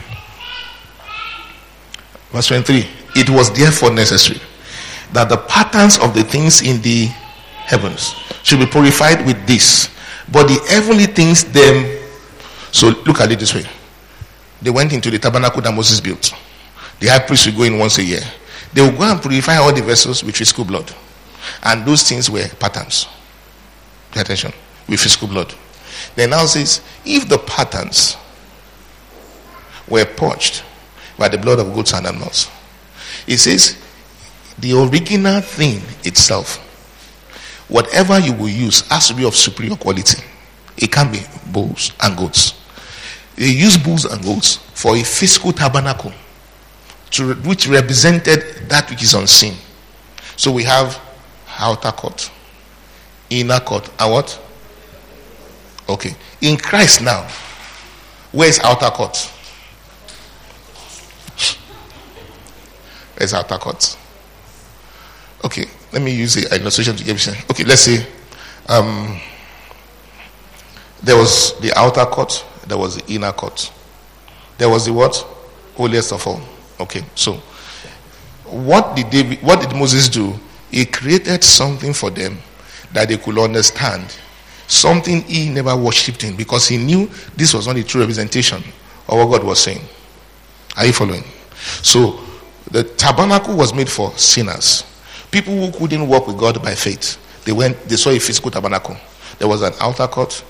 A: Verse twenty-three. It was therefore necessary that the patterns of the things in the heavens should be purified with this, but the heavenly things them. So look at it this way. They went into the tabernacle that Moses built. The high priest would go in once a year. They would go and purify all the vessels with physical blood, and those things were patterns. Pay attention, with physical blood. Then now says, if the patterns were purged by the blood of goats and animals, it says the original thing itself, whatever you will use, has to be of superior quality. It can be bulls and goats. They use bulls and goats for a physical tabernacle, to, which represented that which is unseen. So we have outer court, inner court, and what? Okay. In Christ now, where is outer court? Where's outer court? Okay, let me use an illustration to give you. Okay, let's say um, there was the outer court, there was the inner court. There was the what? Holiest of all. Okay, so what did David, what did Moses do? He created something for them that they could understand. Something he never worshipped in, because he knew this was not the true representation of what God was saying. Are you following? So the tabernacle was made for sinners, people who couldn't walk with God by faith. They went, they saw a physical tabernacle. There was an outer court,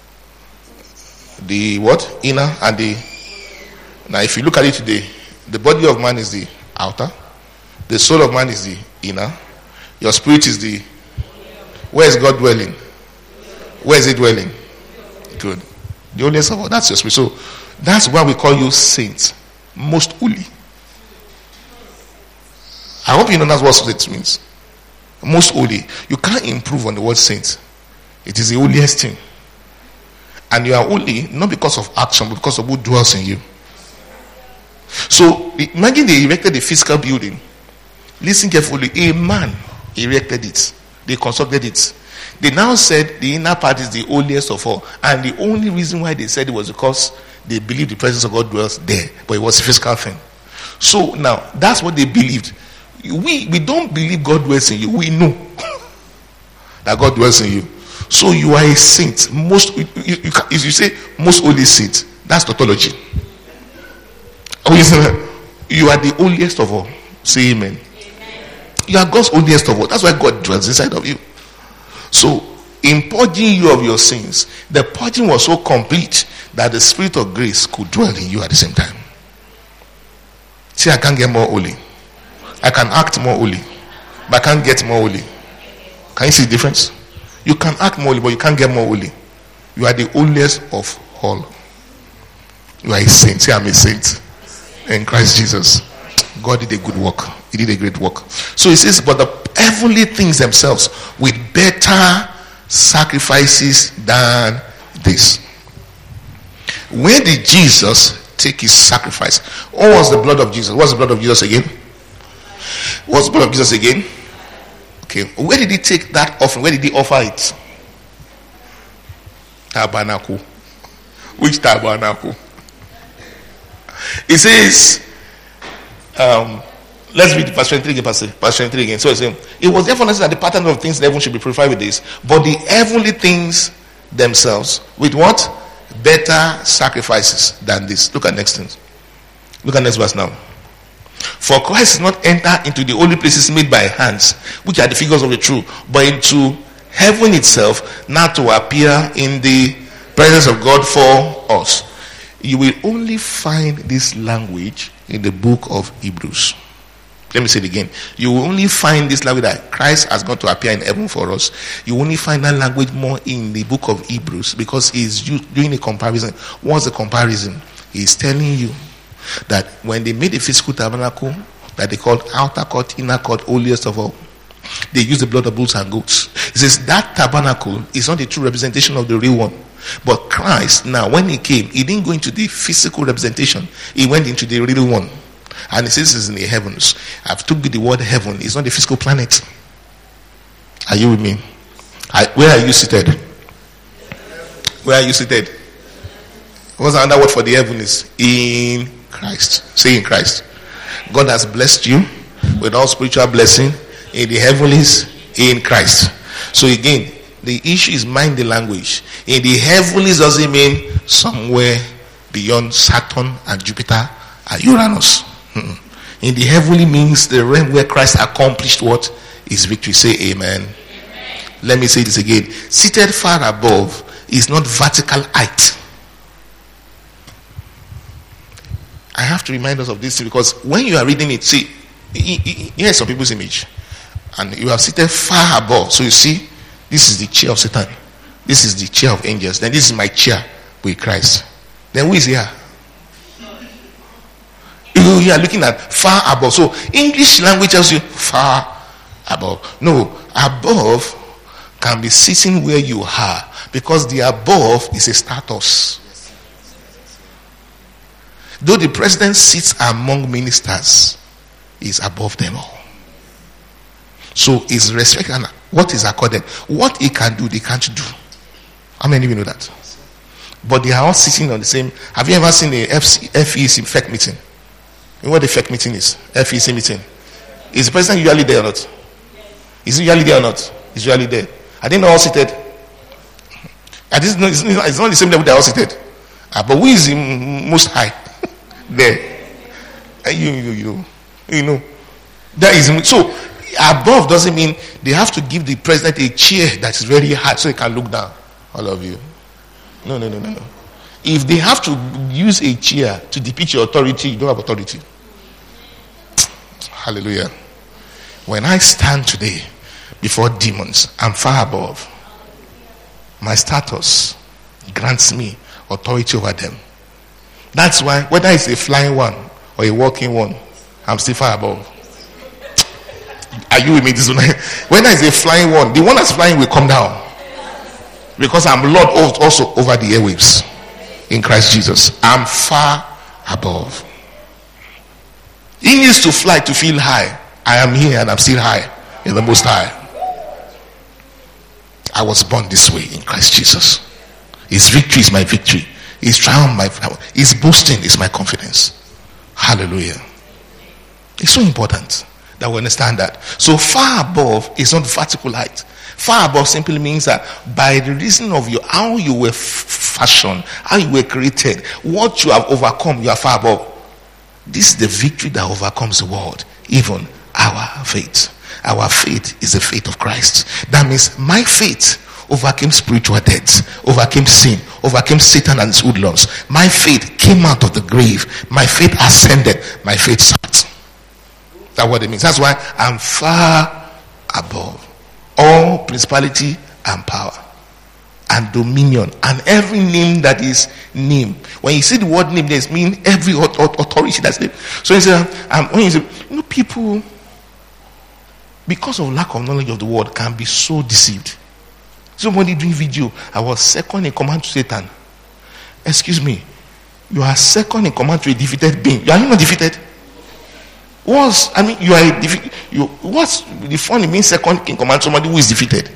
A: the what? Inner, and the. Now if you look at it today, the body of man is the outer, the soul of man is the inner, your spirit is the. Where is God dwelling? Where is he dwelling? Good. The holiest of all, that's your spirit. So that's why we call you saints, most holy. I hope you know that's what saints means. Most holy. You can't improve on the word saint. It is the holiest thing. And you are holy not because of action, but because of who dwells in you. So imagine they erected a physical building. Listen carefully. A man erected it. They constructed it. They now said the inner part is the holiest of all. And the only reason why they said it was because they believed the presence of God dwells there. But it was a physical thing. So now, that's what they believed. We we don't believe God dwells in you. We know that God dwells in you. So you are a saint. Most you, you, you, if you say most holy saint, that's tautology. Oh, you are the holiest of all. Say amen. Amen. You are God's holiest of all. That's why God dwells inside of you. So in purging you of your sins, the purging was so complete that the spirit of grace could dwell in you at the same time. See, I can't get more holy. I can act more holy, but I can't get more holy. Can you see the difference? You can act more holy, but you can't get more holy. You are the holiest of all. You are a saint. Say, I'm a saint in Christ Jesus. God did a good work. He did a great work. So he says, but the heavenly things themselves with better sacrifices than this. Where did Jesus take his sacrifice? What was the blood of Jesus? What's the blood of Jesus again? What's the blood of Jesus again? Okay. Where did he take that offering? Where did he offer it? Tabernacle. Which tabernacle? It says, um, let's read verse twenty-three again. Verse twenty-three again. So it's saying, it was therefore necessary that the pattern of things in heaven should be purified with this, but the heavenly things themselves with what? Better sacrifices than this. Look at next thing. Look at next verse now. For Christ is not entered into the holy places made by hands, which are the figures of the true, but into heaven itself, now to appear in the presence of God for us. You will only find this language in the book of Hebrews. Let me say it again. You will only find this language that Christ has gone to appear in heaven for us. You will only find that language more in the book of Hebrews, because he's doing a comparison. What's the comparison? He's telling you that when they made a physical tabernacle that they called outer court, inner court, holiest of all, they used the blood of bulls and goats. He says that tabernacle is not a true representation of the real one. But Christ, now when he came, he didn't go into the physical representation. He went into the real one. And he says it's in the heavens. I've took the word heaven. It's not a physical planet. Are you with me? I, where are you seated? Where are you seated? What's another word for the heaven is? In Christ. Say in Christ. God has blessed you with all spiritual blessing in the heavenlies in Christ. So again, the issue is mind the language. In the heavenlies doesn't mean somewhere beyond Saturn and Jupiter and Uranus. In the heavenly means the realm where Christ accomplished what? His victory. Say amen. Amen. Let me say this again. Seated far above is not vertical height. I have to remind us of this because when you are reading it, see, here's some people's image. And you are seated far above. So you see, this is the chair of Satan. This is the chair of angels. Then this is my chair with Christ. Then who is here? You are looking at far above. So English language tells you far above. No, above can be sitting where you are, because the above is a status. Though the president sits among ministers, is above them all. So is respect and what is accorded. What he can do, they can't do. How many of you know that? But they are all sitting on the same. Have you ever seen a F E C F E C meeting? You know what the F E C meeting is? F E C meeting. Is the president usually there or not? Is he usually there or not? He's usually there. I didn't know all seated. I didn't know it's not the same level they are all seated. Uh, but who is the most high? There. Uh, you, you, you, you know. That is so. Above doesn't mean they have to give the president a chair that is very high so he can look down. All of you. No, no, no, no, no. If they have to use a chair to depict your authority, you don't have authority. Hallelujah. When I stand today before demons, I'm far above. My status grants me authority over them. That's why, whether it's a flying one or a walking one, I'm still far above. Are you with me this one? Whether it's a flying one, the one that's flying will come down. Because I'm Lord also over the airwaves. In Christ Jesus. I'm far above. He needs to fly to feel high. I am here and I'm still high in the Most High. I was born this way in Christ Jesus. His victory is my victory. His triumph my triumph. His boasting is my confidence. Hallelujah. It's so important That we understand that. So far above is not vertical height. Far above simply means that by the reason of your how you were f- fashioned, how you were created, what you have overcome, you are far above. This is the victory that overcomes the world, even our faith. Our faith is the faith of Christ. That means my faith overcame spiritual death, overcame sin, overcame Satan and his hoodlums. My faith came out of the grave. My faith ascended. My faith sat. That's what it means. That's why I'm far above all principality and power and dominion and every name that is named. When you see the word name, there's mean every authority that's named. So you say, um, when you say, you know, people, because of lack of knowledge of the word, can be so deceived. Somebody doing video, I was second in command to Satan. Excuse me, you are second in command to a defeated being. You are not defeated. What's I mean, you are a defi- you what's the fun in being second in command to somebody who is defeated?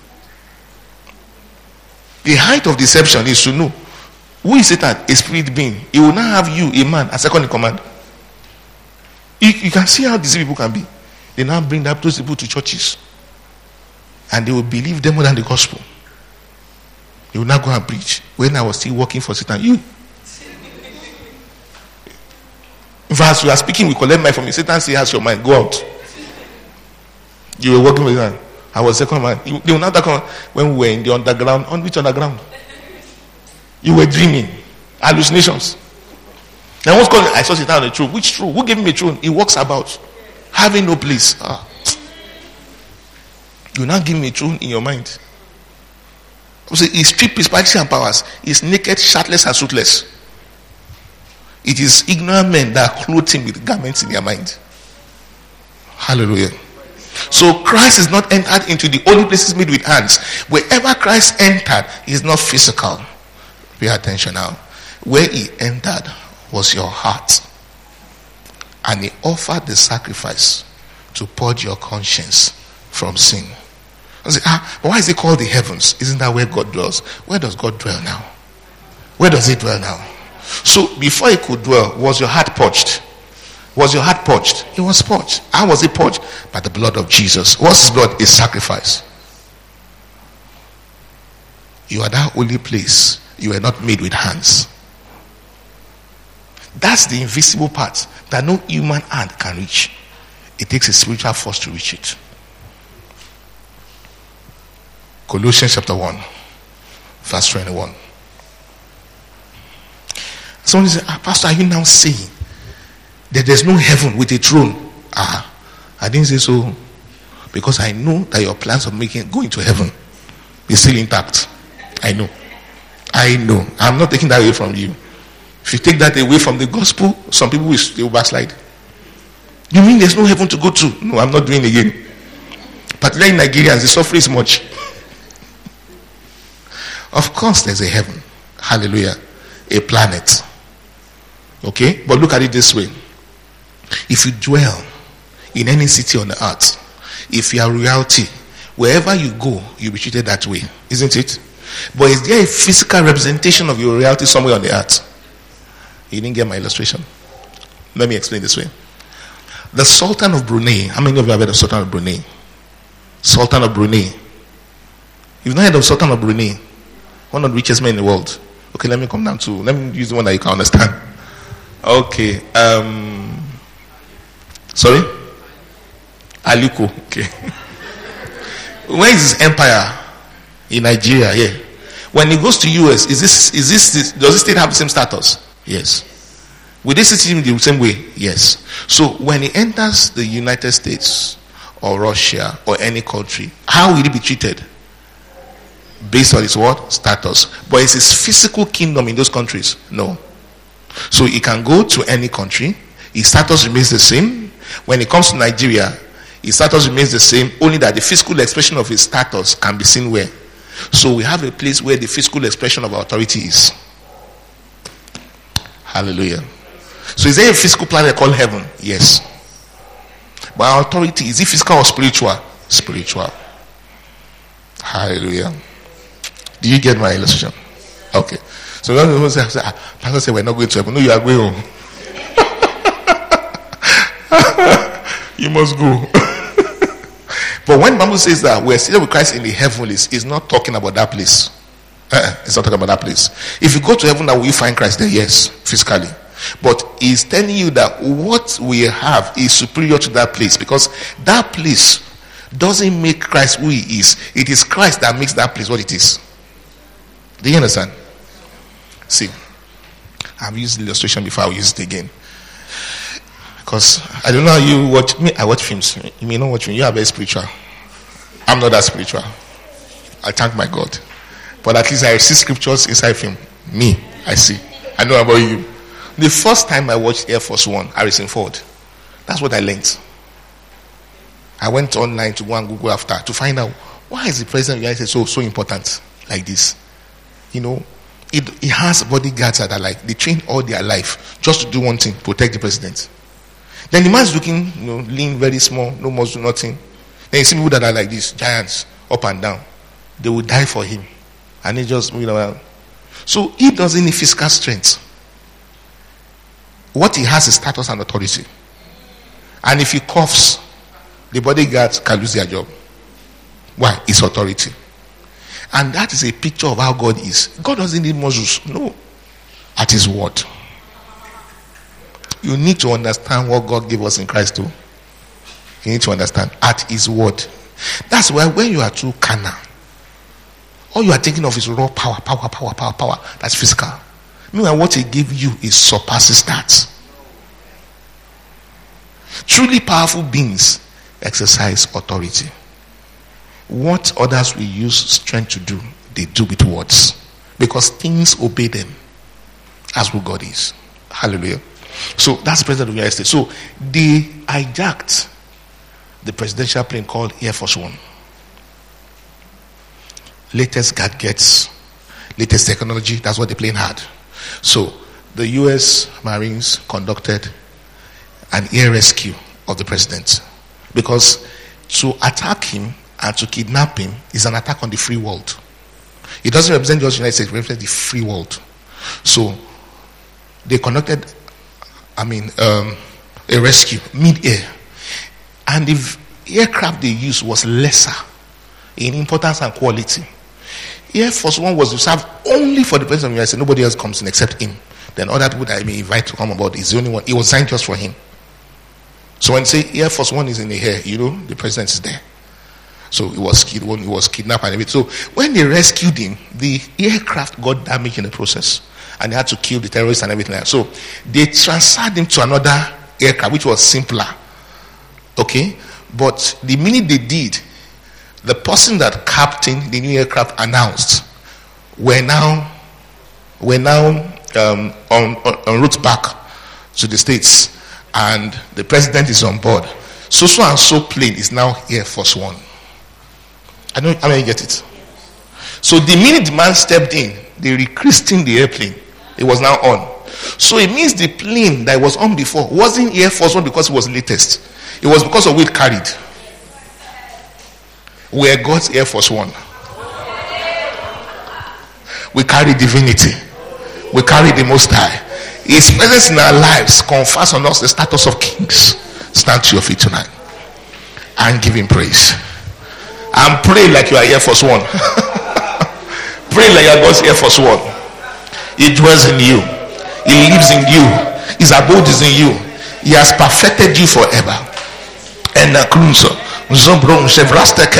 A: The height of deception is to know who is Satan, a spirit being. He will not have you, a man, as second in command. You, you can see how these people can be. They now bring up those people to churches, and they will believe them more than the gospel. They will not go and preach. When I was still working for Satan, you. In fact, we are speaking, we collect money from you. Satan says, has your mind, go out. You were working with Satan. I was second man. You, they will not come when we were in the underground. On which underground? You were dreaming. Hallucinations. Now what's called, I saw Satan on the throne. Which throne? Who gave him a throne? He walks about, having no place. Ah. You now give me a throne in your mind. So he stripped principalities and powers. He's naked, shirtless, and suitless. It is ignorant men that clothe him with garments in their mind. Hallelujah. So Christ is not entered into the holy places made with hands. Wherever Christ entered is not physical. Pay attention now. Where he entered was your heart. And he offered the sacrifice to purge your conscience from sin. I say, ah, but why is it called the heavens? Isn't that where God dwells? Where does God dwell now? Where does he dwell now? So before he could dwell, was your heart purged? Was your heart purged? It was purged. How was it purged? By the blood of Jesus. What's his blood? Is sacrifice. You are that holy place. You are not made with hands. That's the invisible part that no human hand can reach. It takes a spiritual force to reach it. Colossians chapter one, verse twenty-one. Someone says, ah, Pastor, are you now saying that there's no heaven with a throne? Ah, I didn't say so, because I know that your plans of making going to heaven is still intact. I know. I know. I'm not taking that away from you. If you take that away from the gospel, some people will still backslide. You mean there's no heaven to go to? No, I'm not doing it again. Particularly in Nigerians, the suffering is much. Of course there's a heaven. Hallelujah. A planet. Okay? But look at it this way. If you dwell in any city on the earth, if you are reality, wherever you go, you'll be treated that way. Isn't it? But is there a physical representation of your reality somewhere on the earth? You didn't get my illustration. Let me explain this way. The Sultan of Brunei. How many of you have heard of Sultan of Brunei? Sultan of Brunei. You've not heard of Sultan of Brunei? One of the richest men in the world. Okay, let me come down to, let me use the one that you can understand. Okay. Um, sorry? Aliko. Okay. Where is his empire? In Nigeria, yeah. When he goes to U S, is this, is this, this does this state have the same status? Yes. Will they treat him the same way? Yes. So when he enters the United States or Russia or any country, how will he be treated? Based on his what? Status. But is his physical kingdom in those countries? No. So he can go to any country. His status remains the same. When it comes to Nigeria, his status remains the same, only that the physical expression of his status can be seen where. So we have a place where the physical expression of our authority is. Hallelujah. So is there a physical planet called heaven? Yes. But our authority, is it physical or spiritual? Spiritual. Hallelujah. Do you get my illustration? Okay. So when people say, ah, Pastor said we're not going to heaven. No, you are going home. You must go. But when the Bible says that we're seated with Christ in the heavenlies, it's not talking about that place. Uh-uh, it's not talking about that place. If you go to heaven, now will you find Christ there? Yes, physically. But he's telling you that what we have is superior to that place, because that place doesn't make Christ who he is. It is Christ that makes that place what it is. Do you understand? See, I've used the illustration before. I'll use it again. Because I don't know how you watch me. I watch films. You may not watch me. You are very spiritual. I'm not that spiritual. I thank my God. But at least I see scriptures inside film. Me, I see. I know about you. The first time I watched Air Force One, Harrison Ford, that's what I learned. I went online to go and Google after to find out why is the president of the United States so so important like this. You know, it, it has bodyguards that are like they train all their life just to do one thing: protect the president. Then the man's looking, you know, lean, very small, no muscle, nothing. Then you see people that are like this, giants, up and down. They will die for him, and he just, you know. So he doesn't need physical strength. What he has is status and authority. And if he coughs, the bodyguards can lose their job. Why? It's authority. And that is a picture of how God is. God doesn't need muscles. No. At his word. You need to understand what God gave us in Christ too. You need to understand. At his word. That's why when you are too carnal, all you are thinking of is raw power, power, power, power, power. That's physical. Meanwhile, what he gave you is surpasses that. Truly powerful beings exercise authority. What others will use strength to do, they do with words. Because things obey them. That's who God is. Hallelujah. So that's the president of the United States. So they hijacked the presidential plane called Air Force One. Latest gadgets, latest technology, that's what the plane had. So the U S Marines conducted an air rescue of the president, because to attack him and to kidnap him is an attack on the free world. It doesn't represent just the United States, it represents the free world. So they conducted, I mean, um, a rescue mid-air, and the aircraft they used was lesser in importance and quality. Air Force One was reserved only for the president of the United States. Nobody else comes in except him. Then other people that I may invite to come aboard is the only one. It was signed just for him. So when you say Air Force One is in the air, you know the president is there. So it was kid when he was kidnapped and everything. So when they rescued him, the aircraft got damaged in the process, and they had to kill the terrorists and everything like that. So they transferred him to another aircraft, which was simpler. Okay, but the minute they did, the person that captained the new aircraft announced, we're now we're now um, on, on, on route back to the States, and the president is on board. So so and so plane is now Air Force One. I don't I mean you get it. So the minute the man stepped in, they rechristened the airplane. It was now on. So it means the plane that was on before wasn't Air Force One because it was latest. It was because of what it carried. We are God's Air Force One. We carry divinity. We carry the Most High. His presence in our lives confers on us the status of kings. Stand to your feet tonight and give him praise. And pray like you are Air Force One. Pray like you are God's Air Force One. He dwells in you. He lives in you. His abode is in you. He has perfected you forever. And the cruiser. You have no reason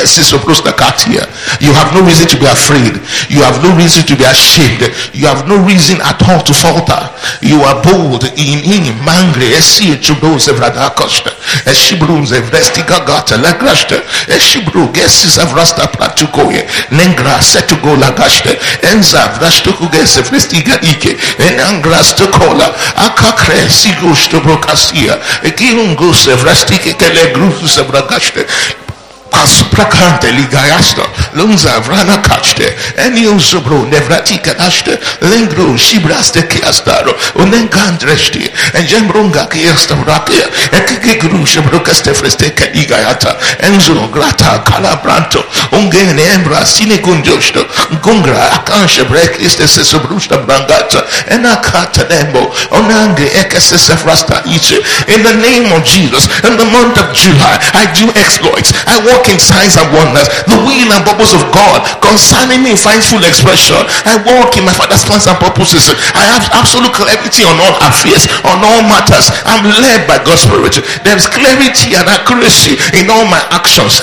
A: to be afraid. You have no reason to be ashamed. You have no reason at all to falter. You are bold in him. Mangre esi chudos evradakosht. Eshibrunz evrestigagata lagrashte. Eshibru gesis evrasta platukoye. Nengra setugo lagashte. Enza vrashtukuges evrestigadike. Enangras tukola. Akakre sigushto brokasia. Ekirungus evrastike kelegrus evragashte. Suprakante ligayasta, Lunza Vrana Kachte, Enio Zobro, Nevratika Ashte, Lengro, Shibraste Kiastaro, Unenkandresti, and Jembrunga Kiasta Rakia, Ekigru Shabrokaste Freste Kaligayata, Enzo Grata, Calabranto, Ungen Embra, Sinekunjosto, Gungra, Akansha Breakist, Sebrusta Brangata, and Akata Dembo, Onange Ekasef Rasta Iche, in the name of Jesus, in the month of July, I do exploits, I walk in signs and wonders, the will and purpose of God concerning me finds full expression. I walk in my Father's plans and purposes. I have absolute clarity on all affairs, on all matters. I'm led by God's Spirit. There's clarity and accuracy in all my actions.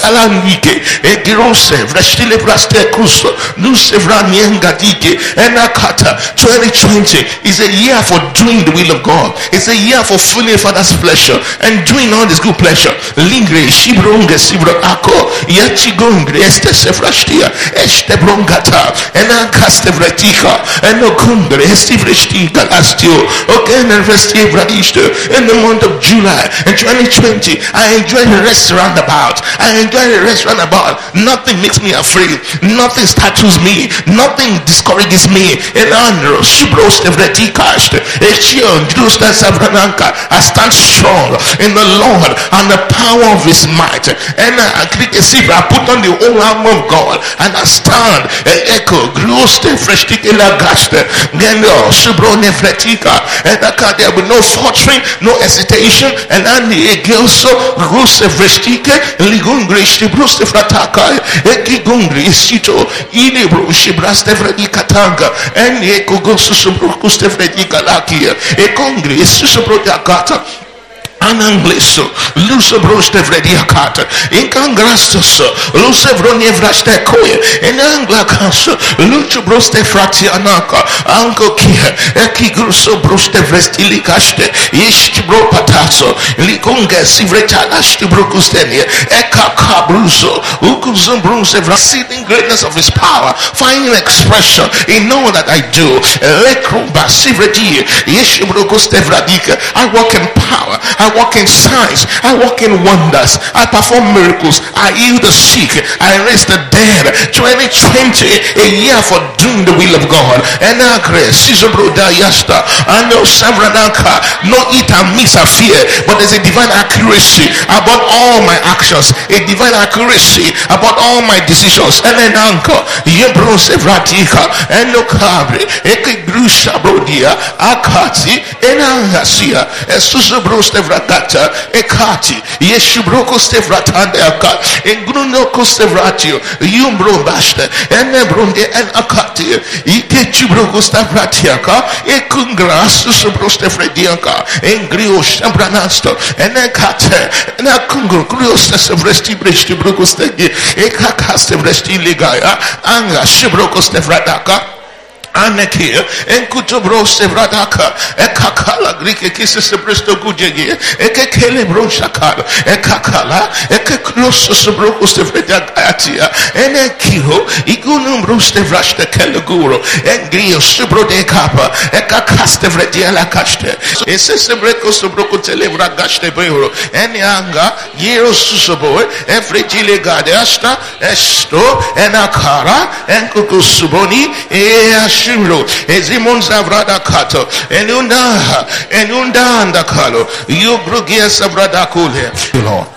A: twenty twenty is a year for doing the will of God. It's a year for fulfilling Father's pleasure and doing all His good pleasure. Lingre, Shibronga, Sibro Ako, Yachigongre, Este Sefrashtia, Este Brongata, and Ankastevratika, and Okundre, Estivresti Galastio, Oken and Resti Vradishto. In the month of July and twenty twenty, I enjoy the rest roundabout. I enjoy the rest roundabout. Nothing makes me afraid. Nothing status me. Nothing discourages me. And Andro, Shibros Devratika, Echion, Justa Savrananka, I stand strong in the Lord and the power of His might. And I put on the whole armor of God and I stand. Echo, Gloste, Freshtikela Gaste, Gendo, Subrone Fretika, and there will be no faltering, no hesitation, and Andy Egelso, Ruse Frestike, Ligungri, Shibruste Frataka, Ekigungri, Sito, Ilibru, Shibraste Fredikatanga, and Eko Gosusubrukuste Fredika Lakia, Ekongri, Susuprotakata. Anangleso, Luso Broste Vrediakata, Incangrastos, Luce Vronievraste Koye, in Anglakas, Lucho Broste Fratianaka, Anko Kia, Ekigruso Broste Vrestilicaste, Ishkibro Pataso, Likunga Sivretalash Brokustenia, Eka Cabruso, Ukuzum Brunse, seeing greatness of His power, finding expression in all that I do. Lekrumba Sivreti, Yeshibrokuste Vradika, I walk in power. I walk in signs, I walk in wonders, I perform miracles, I heal the sick, I raise the dead. twenty twenty, a year for doing the will of God. And I agree, Sizobroda Yasta, I know Savranaka, no eat and miss a fear, but there's a divine accuracy about all my actions, a divine accuracy about all my decisions. And then Anko, Yebro Sevratika, and no Cabri, Ekigrusha Brodia, Akati, and Angasia, and Susobro Stevragata, Ekati, Yeshubroko Stevratande Akat, and Grunoko Stevratio, Yumbro Bashta, and Nebronde and Akati, Ikechubroko Stavratiaka, Ekungras, Susobro Stefrediaka, and Grio Shambranasto, and Ekate, and Akungo, Grios Sevresti Bresti Brokostegi, Ekakastevresti Ligaya, Anga Shibroko Stevradaka. Aneki, Enkutobro Sevradaka, Ekakala, Greek kisses the Bristo Gujegi, Ekele Broshakal, Ekakala, Ekeklosus Brocus de Vedagatia, Enekiho, Igunum Bruste Vrash de Keleguro, Engrio Subro de Capa, Ekakaste Vrediala Caste, Esesebrecos of Brocotelevra Gaste Beuro, Enyanga, Yero Susoboy, Efregile Gadeasta, Esto, Enakara, Enkukusuboni, Eash. Ezimon Savrada Kato, Enunda, Enunda and the Kalo, you Brugia Savrada Kule. Lord,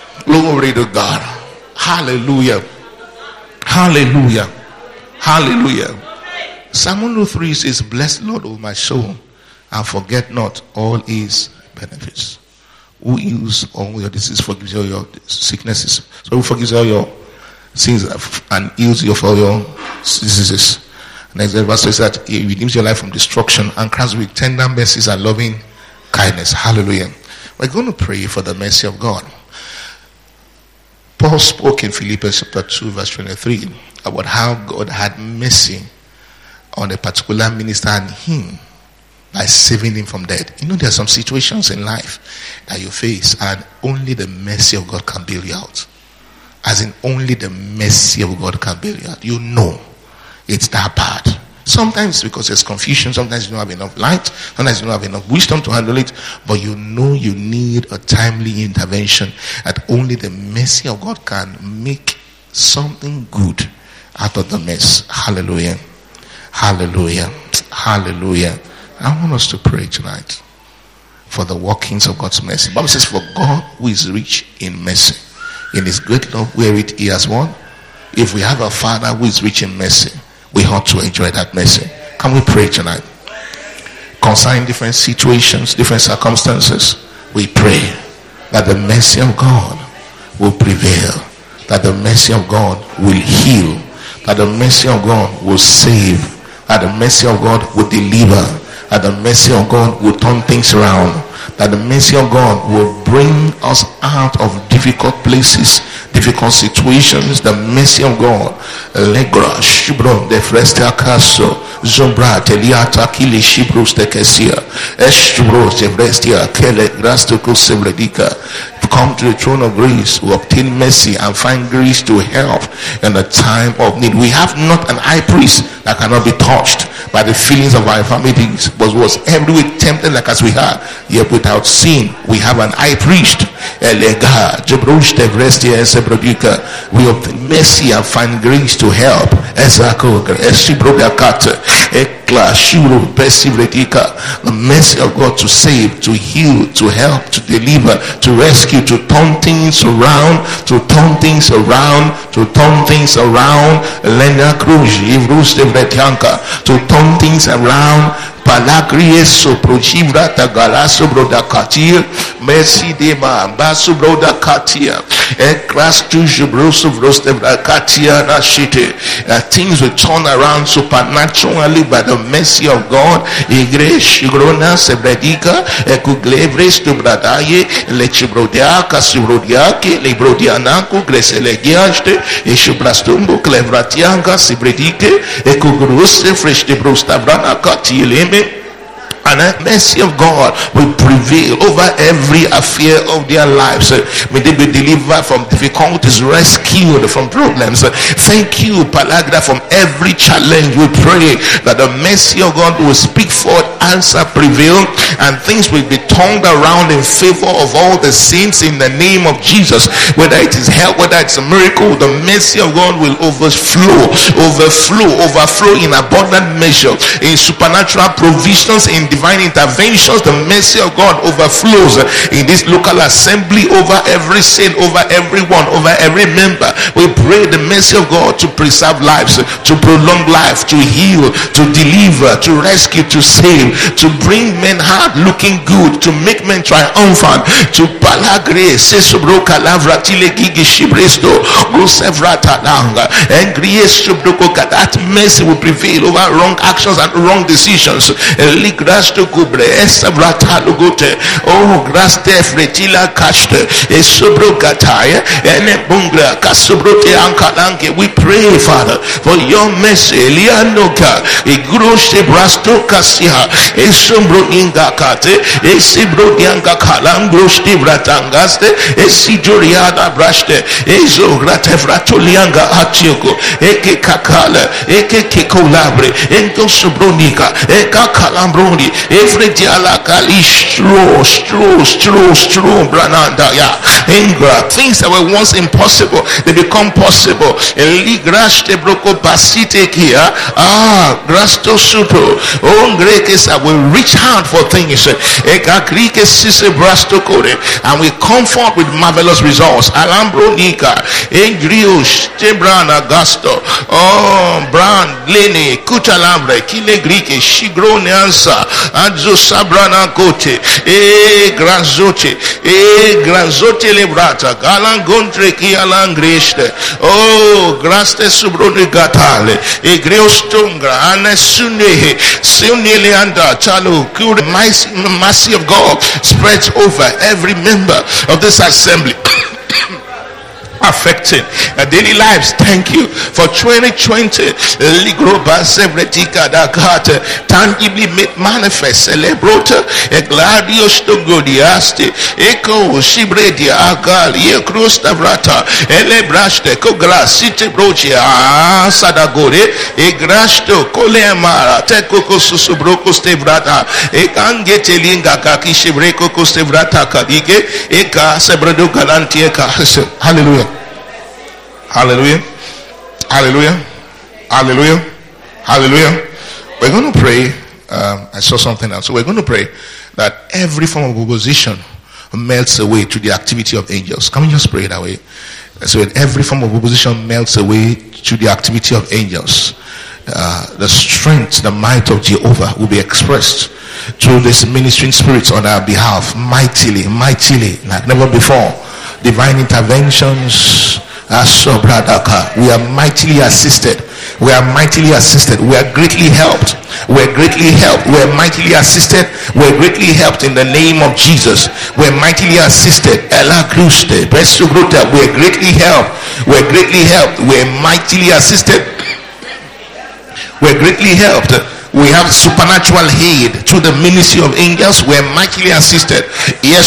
A: glory to God. Hallelujah. Hallelujah. Hallelujah. Psalm one oh three says, bless Lord, O my soul, and forget not all His benefits. Who heals all your diseases, forgives all your sicknesses. So who forgives all your sins and heals you for your diseases. Next verse says that He redeems your life from destruction and crowns with tender mercies and loving kindness. Hallelujah. We're going to pray for the mercy of God. Paul spoke in Philippians chapter two verse twenty-three about how God had mercy on a particular minister and him by saving him from death. You know, there are some situations in life that you face and only the mercy of God can bail you out. As in, only the mercy of God can bail you out. You know it's that bad. Sometimes because there's confusion, sometimes you don't have enough light, sometimes you don't have enough wisdom to handle it, but you know you need a timely intervention, that only the mercy of God can make something good out of the mess. Hallelujah. Hallelujah. Hallelujah. I want us to pray tonight for the workings of God's mercy. The Bible says, for God who is rich in mercy, in his great love wherewith he has won. If we have a Father who is rich in mercy, we ought to enjoy that mercy. Can we pray tonight? Concerning different situations, different circumstances, we pray that the mercy of God will prevail, that the mercy of God will heal, that the mercy of God will save, that the mercy of God will deliver, that the mercy of God will turn things around, that the mercy of God will bring us out of difficult places, difficult situations. The mercy of God. Legra shibron de fresta caso zombra teliata kili shibros de kesia eshibros de brestia kele grasto kusevredika. Come to the throne of grace, who obtain mercy and find grace to help in the time of need. We have not an high priest that cannot be touched by the feelings of our infirmities, but was every way tempted like as we are, yet without sin. We have an high priest. We obtain mercy and find grace to help. The mercy of God to save, to heal, to help, to deliver, to rescue, to turn things around, to turn things around, to turn things around. To turn things around. Palagrie soprojivra tagalaso broda katia mercy de ma basu broda katia e krastu jubroso vrostevra katia na shite. Things will turn around supernaturally by the mercy of God. Igre shigrona sebredika e kuglevres to bradaye le chibrodiaka subrodiake le brodianaku greselegiaste e shubrastumbo clevratianga sibredike e kugruse fresh de brostavrana katia. And the mercy of God will prevail over every affair of their lives. May they be delivered from difficulties, rescued from problems. Thank you, Palagra, from every challenge. We pray that the mercy of God will speak forth, answer, prevail, and things will be turned around in favor of all the saints in the name of Jesus. Whether it is help, whether it's a miracle, the mercy of God will overflow, overflow, overflow in abundant measure, in supernatural provisions, in divine interventions. The mercy of God overflows in this local assembly over every saint, over everyone, over every member. We pray the mercy of God to preserve lives, to prolong life, to heal, to deliver, to rescue, to save, to bring men hard looking good, to make men triumphant, to palagre sesubro calavra tile gigi shibresto gosevrata langa and griesubro. That mercy will prevail over wrong actions and wrong decisions. To kubre esavrata lugote oh graste fretila kashte esubro gataya ene bungra kasubrote ankalanke. We pray, Father, for your mercy. Elianoka igroste brasto kasia esubro ingakate esibro dianga kalangroste bratangaste esidoriana braste ezo gratefrato lianga atioko eke kakala eke kekolabre ento subronika eka kalambroni every dialakali stro stro stro stro brananda ya ingra. Things that were once impossible, they become possible. Eligraste broko pasite kia ah grasto supo on grekes that will reach out for things ekakrike sise brasto kore, and we come forth with marvelous results. Alambro nika engrios tebrana gasto oh brand lene kutalambre kile grike shigrone ansa adzo sabrana kote e granzote e granzote lebrata galangontre ki alangreste oh graste subrone gatale e greostongra anesune sunele anda chalo. The mercy of God spreads over every member of this assembly. affecting our daily lives. Thank you for twenty twenty. Tangibly made manifest. Celebrota. Egladios to Godiaste. Echo Shibredia Agal. Yekrustavrata. Elebraste. Koglasite Brochia. Sadagore. Egrasto. Kolemara. Tekoko Susubroko Stevrata. Ekangetelinga Kaki Shibreko Kostevrata Kadige. Eka Sebredo Galantieka. Hallelujah. Hallelujah. Hallelujah. Hallelujah. Hallelujah. We're going to pray. Um, I saw something else. So we're going to pray that every form of opposition melts away to the activity of angels. Can we just pray that way? So every form of opposition melts away to the activity of angels. Uh, the strength, the might of Jehovah will be expressed through this ministering spirits on our behalf, mightily, mightily, like never before. Divine interventions. We are mightily assisted. We are mightily assisted. We are greatly helped. We are greatly helped. We are mightily assisted. We are greatly helped in the name of Jesus. We are mightily assisted. Ella Kruste, Besugruta. We are greatly helped. We are greatly helped. We are mightily assisted. We are greatly helped. We have supernatural aid to the ministry of angels. We are mightily assisted. Yes,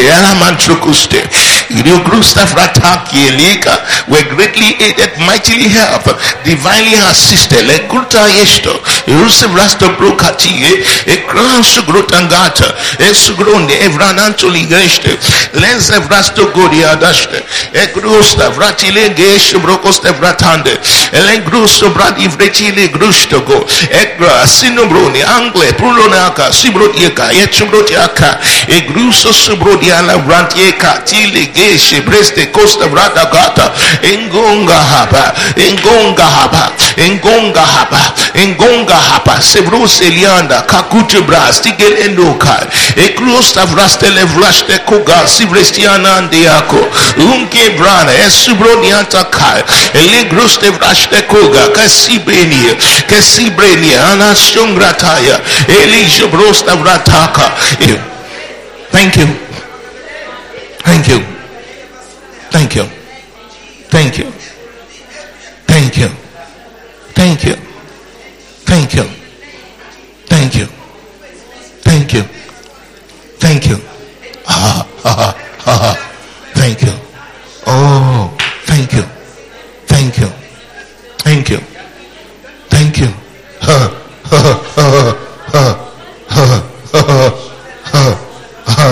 A: we're greatly aided, mightily helped, divinely assisted. Lekuta yesto, Rusif Rasto Brokati, a cross grotangata, a sugronde, Evranantoli Greste, Lens of Rasto Godia Dashte, a grusta, Vratile Gesh, Brocoste Vratande, Elegrusto Brad Ivretile Grustogo, Egra, Sinobroni, Angle, Prulonaka, Sibrotiaka, Yechubrotiaka, a gruso Subrodiana Brantieka, Tile Gesh, Breste, Costa Vrata Gata, Engonga Haba, Engonga Haba, Engonga Haba, Engonga Haba, Sebrus Elianda, Kakutu Bras, Tigel Endoka, a Crusta Vrastele Vraste Koga, Sivrestiana and Diaco, Unke Brana, Esubronianta Kai, Elegruste Vraste Koga, Casibrenia, Casibrenia, Anna Stungrataya, Elisha Brosta Vrataka. Thank you. Thank you. Thank you. Thank you. Thank you. Thank you. Thank you. Thank you. Thank you. Thank you. Ah, ah, ah. Thank you. Oh, thank you. Thank you. Thank you. Thank you. Ha, ha, ha, ha, ha, ha, ha, ha,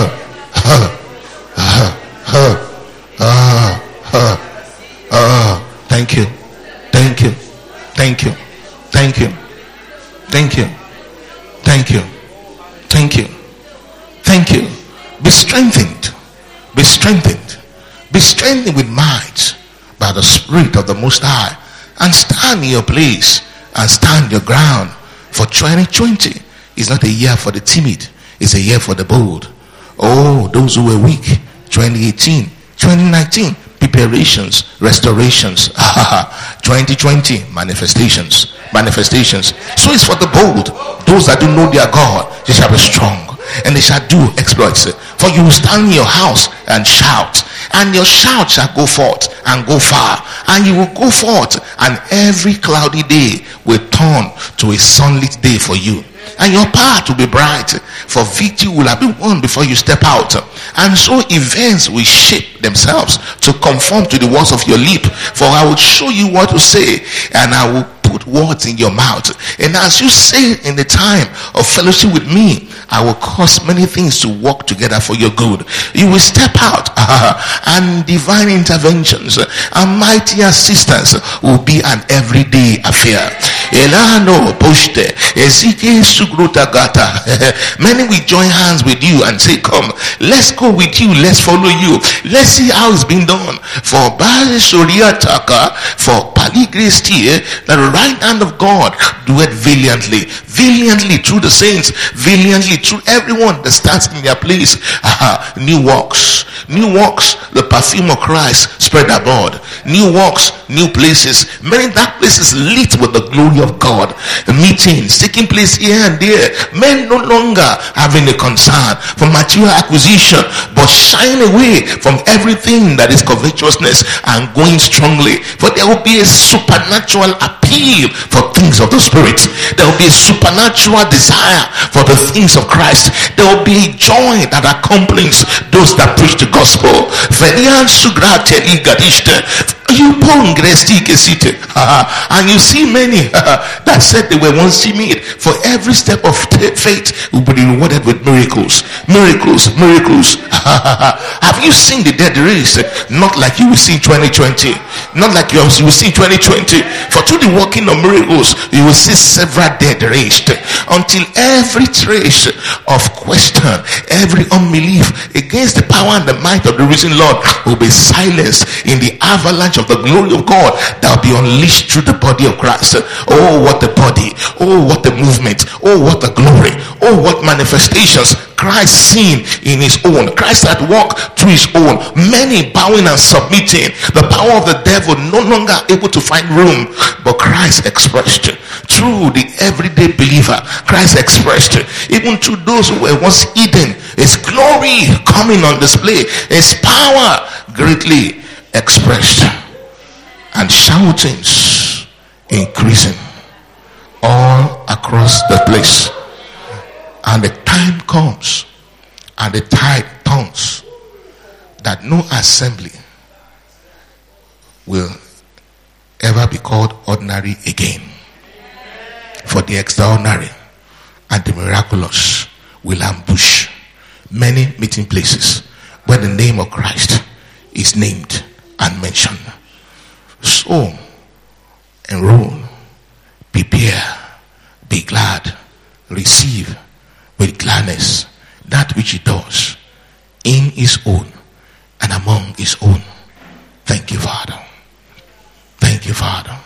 A: ha, ha. Ah, ah, ah, thank you, thank you, thank you, thank you, thank you, thank you, thank you, thank you. Be strengthened, be strengthened, be strengthened with might by the Spirit of the Most High, and stand in your place and stand your ground. For twenty twenty is not a year for the timid, it's a year for the bold. Oh, those who were weak, twenty eighteen. twenty nineteen, preparations, restorations. twenty twenty, manifestations, manifestations. So it's for the bold. Those that do know their God, they shall be strong, and they shall do exploits. For you will stand in your house and shout, and your shout shall go forth and go far, and you will go forth, and every cloudy day will turn to a sunlit day for you. And your path will be bright, for victory will have been won before you step out. And so events will shape themselves to conform to the words of your lip. For I will show you what to say, and I will put words in your mouth. And as you say in the time of fellowship with me, I will cause many things to work together for your good. You will step out, and divine interventions and mighty assistance will be an everyday affair. Elano poshte ezike sugruta gata. Many will join hands with you and say, come, let's go with you, let's follow you, let's see how it's been done. For Baal Taka, for Paligristi, the right hand of God doeth valiantly, valiantly through the saints, valiantly through everyone that stands in their place. Aha, new works, new works, the perfume of Christ spread abroad. New works, new places, many dark places lit with the glory of God. Meetings taking place here and there. Men no longer having a concern for material acquisition, but shying away from everything that is covetousness and going strongly. For there will be a supernatural appeal for things of the Spirit. There will be a supernatural desire for the things of Christ. There will be joy that accompanies those that preach the gospel. You and you see many that said they were once timid. For every step of faith will be rewarded with miracles, miracles, miracles. Have you seen the dead raised? Not like you will see in twenty twenty, not like you will see in twenty twenty. For through the working of miracles, you will see several dead raised, until every trace of question, every unbelief against the power and the might of the risen Lord will be silenced in the avalanche of the glory of God that will be unleashed through the body of Christ. Oh, what the body! Oh, what the movement! Oh, what the glory! Oh, what manifestations! Christ seen in his own, Christ at work through his own, many bowing and submitting. The power of the devil no longer able to find room, but Christ expressed through the everyday believer. Christ expressed even to those who were once hidden, his glory coming on display, his power greatly expressed, and shoutings increasing all across the place. And the time comes and the tide turns that no assembly will ever be called ordinary again. For the extraordinary and the miraculous will ambush many meeting places where the name of Christ is named and mentioned. So enroll, prepare, be glad, receive with gladness that which he does in his own and among his own. Thank you, Father. Thank you, Father.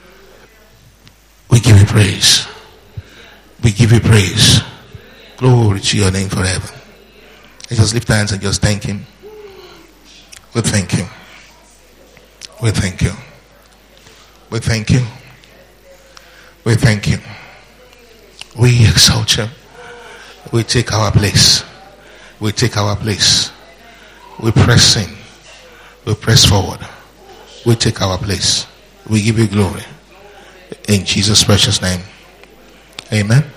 A: We give you praise. We give you praise. Glory to your name forever. Let's just lift hands and just thank him. We thank you. We thank you. We thank you. We thank you. We exalt you. We take our place. We take our place. We press in. We press forward. We take our place. We give you glory. In Jesus' precious name. Amen.